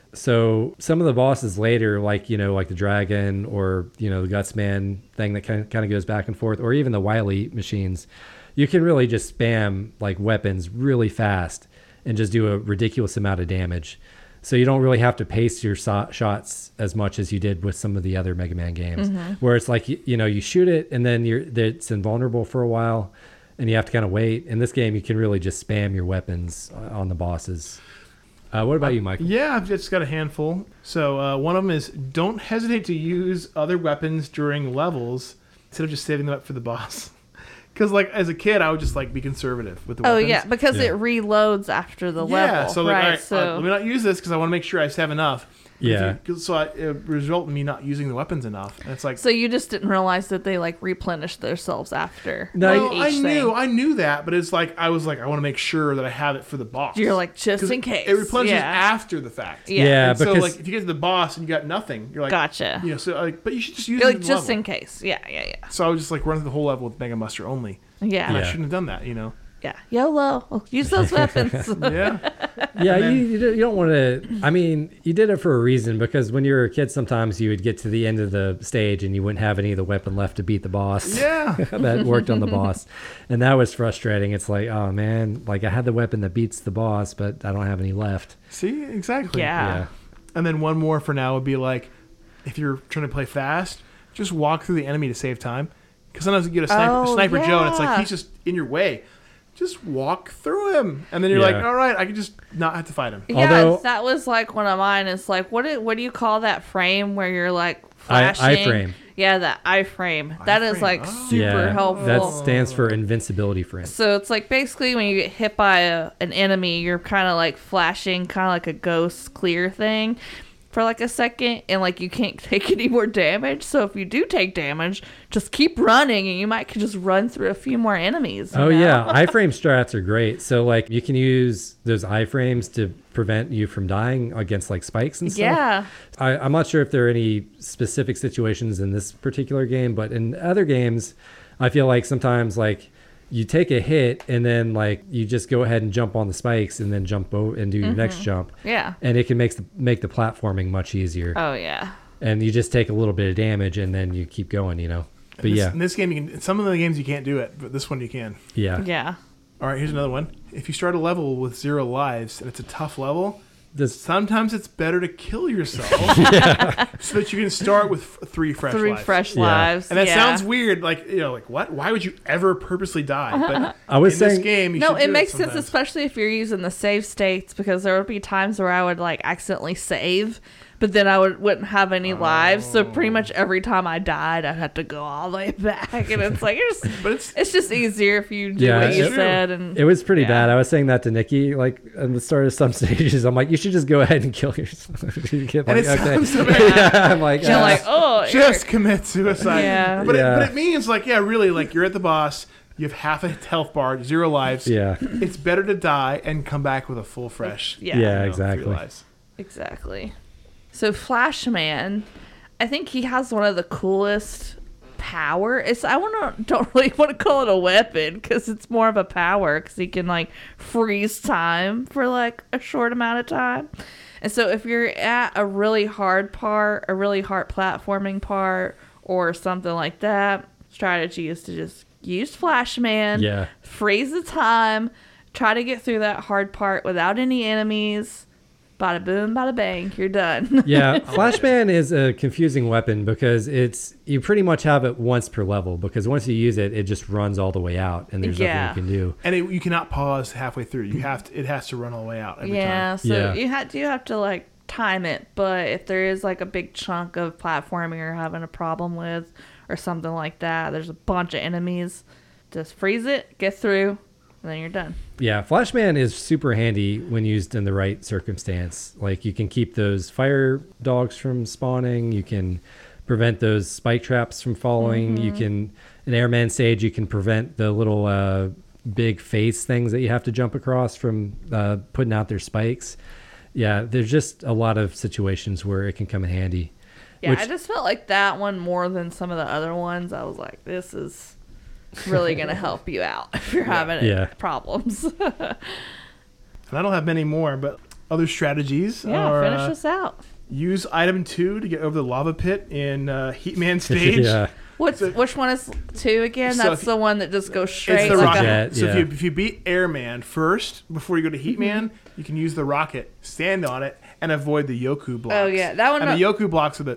So some of the bosses later, like the dragon or, the Gutsman thing that kind of goes back and forth, or even the Wily machines, you can really just spam like weapons really fast and just do a ridiculous amount of damage. So you don't really have to pace your shots as much as you did with some of the other Mega Man games, where it's like, you shoot it and then it's invulnerable for a while and you have to kind of wait. In this game, you can really just spam your weapons on the bosses. What about you, Michael? yeah, I've just got a handful. So one of them is don't hesitate to use other weapons during levels instead of just saving them up for the boss. Because, like, as a kid, I would just, like, be conservative with the Oh, weapons. yeah, because Yeah. it reloads after the level. Yeah, so, like, right, all right, so let me not use this because I want to make sure I have enough. But Yeah. it result in me not using the weapons enough. And it's like, so you just didn't realize that they, like, replenish themselves after No, well, each I knew that, but it's like, I was like, I want to make sure that I have it for the boss. You're like, just 'Cause in case. It replenishes Yeah. after the fact. Yeah. And so, because like, if you get to the boss and you got nothing, you're like, Gotcha. so, like, but you should just use You're it like, in the just level. in case. Yeah. So I was just, like, running through the whole level with Mega Muster only. Yeah. And I Yeah. shouldn't have done that, Yeah. YOLO. Well, use those weapons. Yeah. Yeah, And then- you don't want to. I mean, you did it for a reason, because when you were a kid, sometimes you would get to the end of the stage and you wouldn't have any of the weapon left to beat the boss. Yeah. That worked on the boss, and that was frustrating. It's like, oh man, like I had the weapon that beats the boss, but I don't have any left. See, exactly. Yeah. And then one more for now would be like, if you're trying to play fast, just walk through the enemy to save time. Because sometimes you get a sniper Joe, and it's like yeah. he's just in your way. Just walk through him, and then you're Yeah. like, all right, I can just not have to fight him. Yeah, Although- that was like one of mine. It's like, what do you call that frame where you're like flashing? iframe. Yeah, that iframe. That is iframe. like Oh. super helpful. That stands for invincibility frame. So it's like basically when you get hit by an enemy, you're kind of like flashing, kind of like a ghost clear thing for like a second, and like you can't take any more damage. So if you do take damage, just keep running, and you might could just run through a few more enemies. you Oh know? yeah, iframe strats are great. So like you can use those iframes to prevent you from dying against like spikes and stuff. Yeah. I'm not sure if there are any specific situations in this particular game, but in other games, I feel like sometimes like you take a hit and then like you just go ahead and jump on the spikes and then jump over and do your next jump, Yeah. and it can make the platforming much easier. Oh yeah. And you just take a little bit of damage and then you keep going, you know. But In this game, you can. Some of the games you can't do it, but this one you can. yeah. Yeah. All right, here's another one. If you start a level with 0 lives and it's a tough level, This sometimes it's better to kill yourself so that you can start with 3 fresh Three lives. fresh Yeah. lives. And that yeah. sounds weird, like like what? Why would you ever purposely die? But I was in saying this game, you No, should it do makes sense, sometimes. especially if you're using the save states, because there would be times where I would like accidentally save but then wouldn't have any lives. So pretty much every time I died, I'd have to go all the way back. And it's like, it's just easier if you do what you said. And it was pretty bad. I was saying that to Nikki, like at the start of some stages. I'm like, you should just go ahead and kill yourself. You get, like, and it sounds so bad. Yeah, I'm like, you're like, oh, just commit suicide. Yeah. But it means like, yeah, really, like you're at the boss. You have half a health bar, 0 lives. Yeah. It's better to die and come back with a full fresh. Yeah, exactly. 3 lives. Exactly. So Flashman, I think he has one of the coolest power. Don't really want to call it a weapon because it's more of a power because he can like freeze time for like a short amount of time. And so if you're at a really hard part, a really hard platforming part, or something like that, strategy is to just use Flashman, freeze the time, try to get through that hard part without any enemies. Bada boom, bada bang, you're done. Yeah, Flashman is a confusing weapon because you pretty much have it once per level because once you use it, it just runs all the way out and there's nothing you can do. And you cannot pause halfway through. It has to run all the way out every time. So you have to like time it, but if there is like a big chunk of platforming you're having a problem with or something like that, there's a bunch of enemies, just freeze it, get through, and then you're done. Yeah, Flashman is super handy when used in the right circumstance. Like you can keep those fire dogs from spawning. You can prevent those spike traps from following. You can, in Airman stage, you can prevent the little big face things that you have to jump across from putting out their spikes. Yeah, there's just a lot of situations where it can come in handy. Yeah, I just felt like that one more than some of the other ones. I was like, this is really going to help you out if you're having problems. And I don't have many more, but other strategies are... finish us out. Use item 2 to get over the lava pit in Heatman stage. Which one is 2 again? That's the one that just goes straight. It's the rocket. So if you beat Airman first, before you go to Heatman, you can use the rocket, stand on it, and avoid the Yoku blocks. Oh, yeah. That one. And the Yoku blocks are the...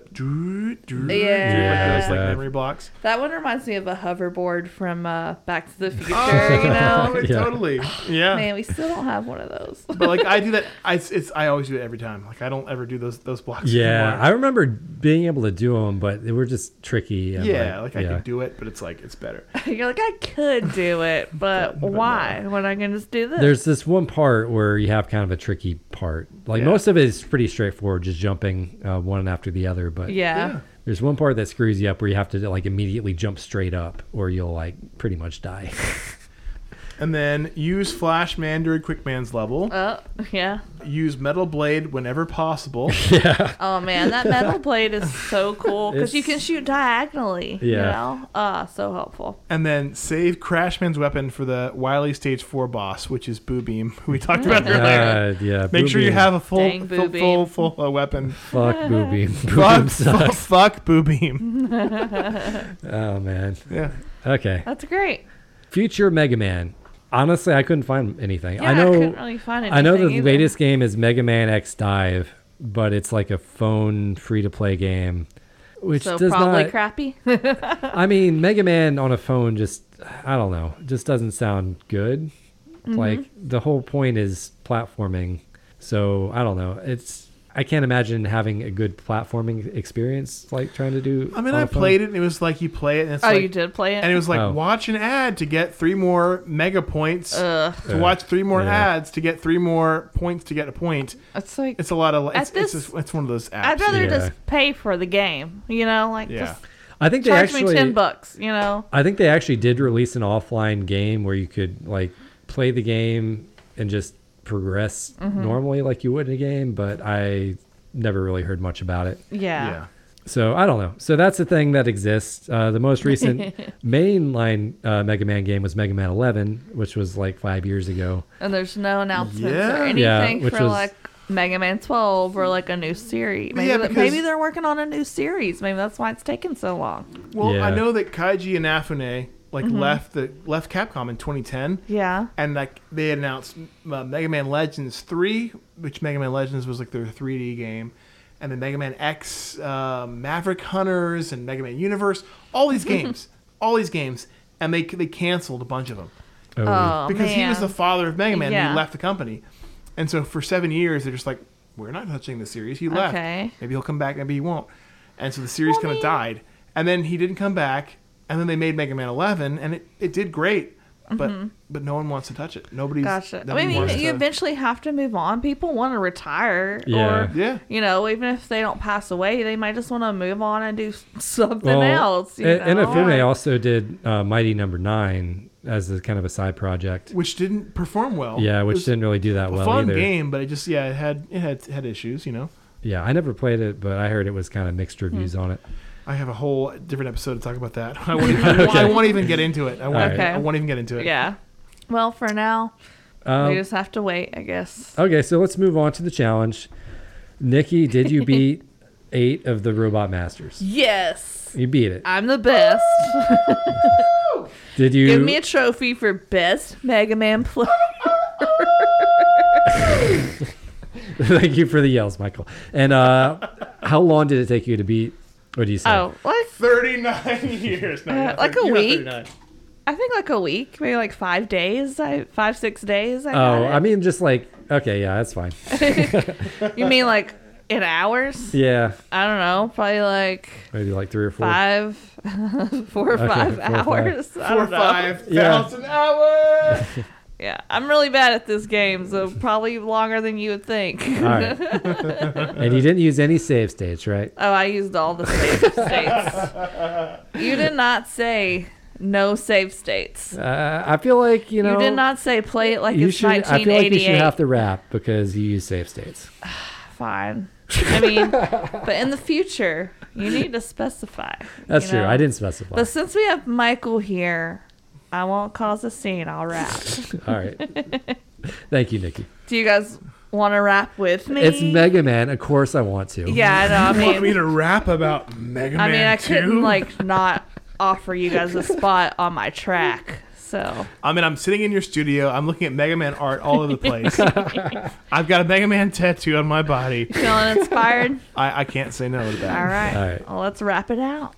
like memory blocks. That one reminds me of a hoverboard from Back to the Future, you know? Totally. Yeah. Man, we still don't have one of those. But like I do that, I always do it every time. Like I don't ever do those blocks anymore. I remember being able to do them, but they were just tricky. I could do it, but it's like, it's better. You're like, I could do it, but why? No. When I can just do this? There's this one part where you have kind of a tricky part. Like most of it is pretty straightforward, just jumping one after the other. But there's one part that screws you up where you have to like immediately jump straight up or you'll like pretty much die. And then use Flashman during Quickman's level. Use Metal Blade whenever possible. Oh man, that Metal Blade is so cool because you can shoot diagonally. You know? So helpful. And then save Crashman's weapon for the Wily Stage 4 boss, which is Boo Beam, who we talked about earlier. Make sure you have a full weapon. Fuck Boo Beam. Fuck Boo Beam. Oh man. Yeah. Okay. That's great. Future Mega Man. Honestly, I couldn't find anything. I couldn't really find anything. I know the latest game is Mega Man X Dive, but it's like a phone free-to-play game, which does probably crappy. I mean, Mega Man on a phone I don't know, just doesn't sound good. Like the whole point is platforming, so I don't know. I can't imagine having a good platforming experience, like trying to do. I mean, I played it, and it was like you play it, and it's you did play it, and it was like watch an ad to get 3 more mega points. To watch 3 more ads to get 3 more points to get a point. It's like it's a lot of. It's one of those apps. I'd rather just pay for the game, you know, like just. I think they charge actually me $10, you know. I think they actually did release an offline game where you could like play the game and just progress normally like you would in a game, but I never really heard much about it. Yeah. So I don't know. So that's the thing that exists. The most recent mainline Mega Man game was Mega Man 11, which was like 5 years ago. And there's no announcements or anything for like Mega Man 12 or like a new series. Maybe they're working on a new series. Maybe that's why it's taking so long. Well, I know that Kaiji Inafune left Capcom in 2010. Yeah. And like they announced Mega Man Legends 3, which Mega Man Legends was like their 3D game, and then Mega Man X, Maverick Hunters, and Mega Man Universe. All these games, and they canceled a bunch of them. Oh, because he was the father of Mega Man, and he left the company. And so for 7 years, they're just like, we're not touching the series. He left. Okay. Maybe he'll come back, maybe he won't. And so the series kind of died. And then he didn't come back, and then they made Mega Man 11, and it did great. But no one wants to touch it. Gotcha. Nobody I mean, wants you eventually have to move on. People want to retire, Yeah. or even if they don't pass away, they might just want to move on and do something else. And Inafune also did Mighty Number 9 as a kind of a side project, which didn't perform well. Yeah, which It was didn't really do that a well fun either. game, but it had issues. Yeah, I never played it, but I heard it was kind of mixed reviews on it. I have a whole different episode to talk about that. I won't even get into it. I won't even get into it. Yeah. Well, for now, we just have to wait, I guess. Okay, so let's move on to the challenge. Nikki, did you beat 8 of the Robot Masters? Yes. You beat it. I'm the best. Did you Give me a trophy for best Mega Man player. Thank you for the yells, Michael. And how long did it take you to beat? What do you say? Oh, what? 39 years. No, like a week. 39. I think like a week, maybe like 5 days. 6 days. I mean, just like, okay, yeah, that's fine. You mean like in hours? Yeah. I don't know. Probably like Maybe like 3 or 4. 4 or 5 hours. 4 or 5,000 hours. Yeah, I'm really bad at this game, so probably longer than you would think. All right. And you didn't use any save states, right? Oh, I used all the save states. You did not say no save states. I feel like, you did not say play it like it's should, 1988. I feel like you should have to rap because you use save states. Fine. I mean, but in the future, you need to specify. That's true. I didn't specify. But since we have Michael here, I won't cause a scene. I'll rap. All right. Thank you, Nikki. Do you guys want to rap with me? It's Mega Man. Of course I want to. Yeah, I know. You want me to rap about Mega Man 2? I mean, I couldn't not offer you guys a spot on my track. So I mean, I'm sitting in your studio. I'm looking at Mega Man art all over the place. I've got a Mega Man tattoo on my body. Feeling inspired? I can't say no to that. All right. All right. Well, let's wrap it out.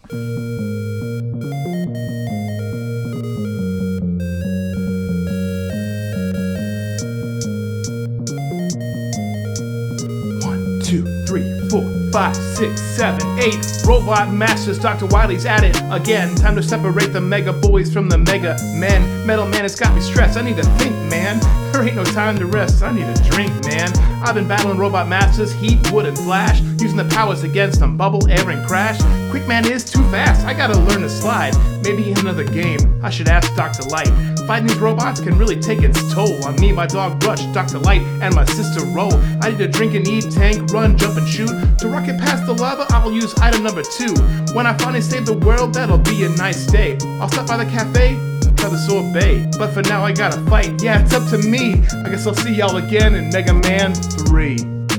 One, 2, 3, 4, 5, 6, 7, 8. Robot Masters, Dr. Wily's at it again. Time to separate the Mega Boys from the Mega Men. Metal Man has got me stressed. I need to think, man. There ain't no time to rest. I need a drink, man. I've been battling Robot Masters, Heat, Wood, and Flash, using the powers against them, Bubble, Air, and Crash. Quick Man is too fast. I gotta learn to slide. Maybe in another game, I should ask Dr. Light. Fighting these robots can really take its toll on me, my dog Rush, Dr. Light, and my sister Roll. I need to drink and eat, tank, run, jump, and shoot. To rocket past the lava, I'll use item number 2. When I finally save the world, that'll be a nice day. I'll stop by the cafe, try the sorbet. But for now, I gotta fight. Yeah, it's up to me. I guess I'll see y'all again in Mega Man 3.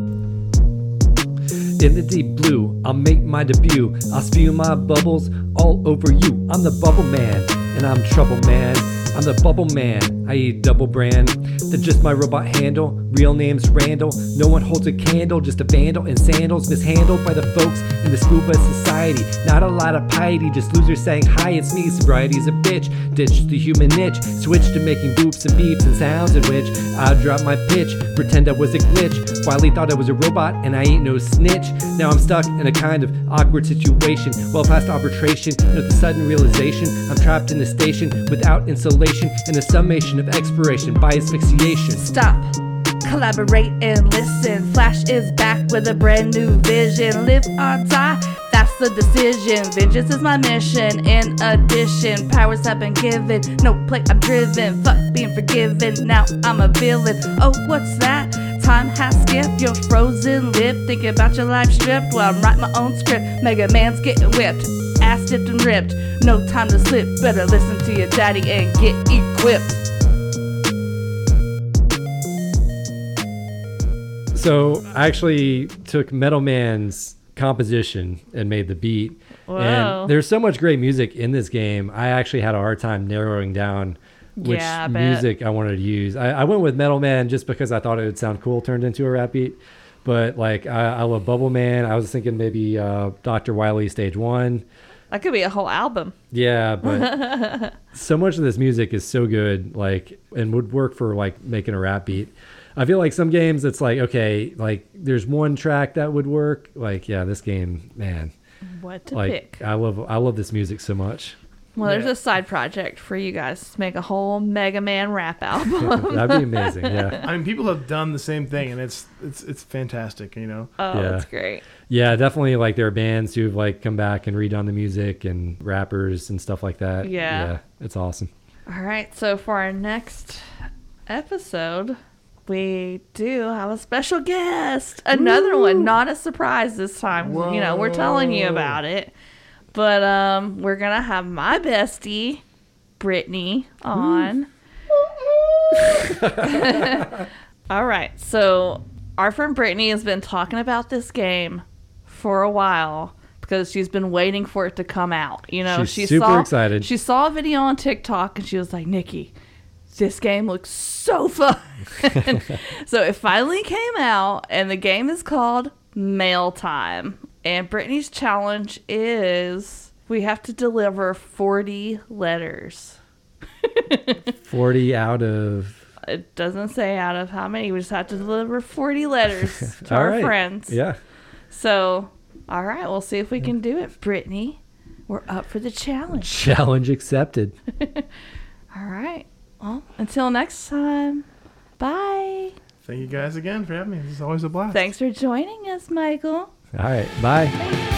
In the deep blue, I'll make my debut. I'll spew my bubbles all over you. I'm the Bubble Man, and I'm Trouble Man. I'm the Bubble Man, I eat double brand. That's just my robot handle, real name's Randall. No one holds a candle, just a vandal in sandals. Mishandled by the folks in the scuba society. Not a lot of piety, just losers saying hi, it's me. Sobriety's a bitch, ditch the human niche. Switch to making boops and beeps and sounds in which I drop my pitch, pretend I was a glitch. Wiley thought I was a robot and I ain't no snitch. Now I'm stuck in a kind of awkward situation. Well past arbitration, and with a sudden realization I'm trapped in a station without insulation and a summation of expiration by asphyxiation. Stop, collaborate and listen. Flash is back with a brand new vision. Live or die, that's the decision. Vengeance is my mission. In addition, powers have been given. No play, I'm driven. Fuck being forgiven. Now I'm a villain. Oh, what's that? Time has skipped your frozen lip. Thinking about your life stripped while I'm writing my own script. Mega Man's getting whipped, ass dipped and ripped. No time to slip. Better listen to your daddy and get equipped. So I actually took Metal Man's composition and made the beat. Whoa. And there's so much great music in this game. I actually had a hard time narrowing down which music I wanted to use. I went with Metal Man just because I thought it would sound cool turned into a rap beat. But like I love Bubble Man. I was thinking maybe Dr. Wily Stage 1. That could be a whole album. Yeah, but so much of this music is so good, like, and would work for like making a rap beat. I feel like some games it's like, okay, like there's one track that would work. Like, yeah, this game, man. What to Like, pick? I love this music so much. Well, there's Yeah. a side project for you guys to make a whole Mega Man rap album. That'd be amazing. Yeah. I mean, people have done the same thing, and it's fantastic. You know. Oh, Yeah. that's great. Yeah, definitely. Like there are bands who've like come back and redone the music and rappers and stuff like that. Yeah. It's awesome. All right, so for our next episode, we do have a special guest. Another one, not a surprise this time. You know, we're telling you about it. But we're going to have my bestie, Brittany, on. All right, so our friend Brittany has been talking about this game for a while because she's been waiting for it to come out. You know, She's she super saw, excited. She saw a video on TikTok and she was like, Nikki, this game looks so fun. So it finally came out, and the game is called Mail Time. And Brittany's challenge is we have to deliver 40 letters. 40 out of. It doesn't say out of how many. We just have to deliver 40 letters to All our right. friends. Yeah. So, all right, we'll see if we can do it. Brittany, we're up for the challenge. Challenge accepted. All right. Well, until next time, bye. Thank you guys again for having me. This is always a blast. Thanks for joining us, Michael. All right. Bye. Bye.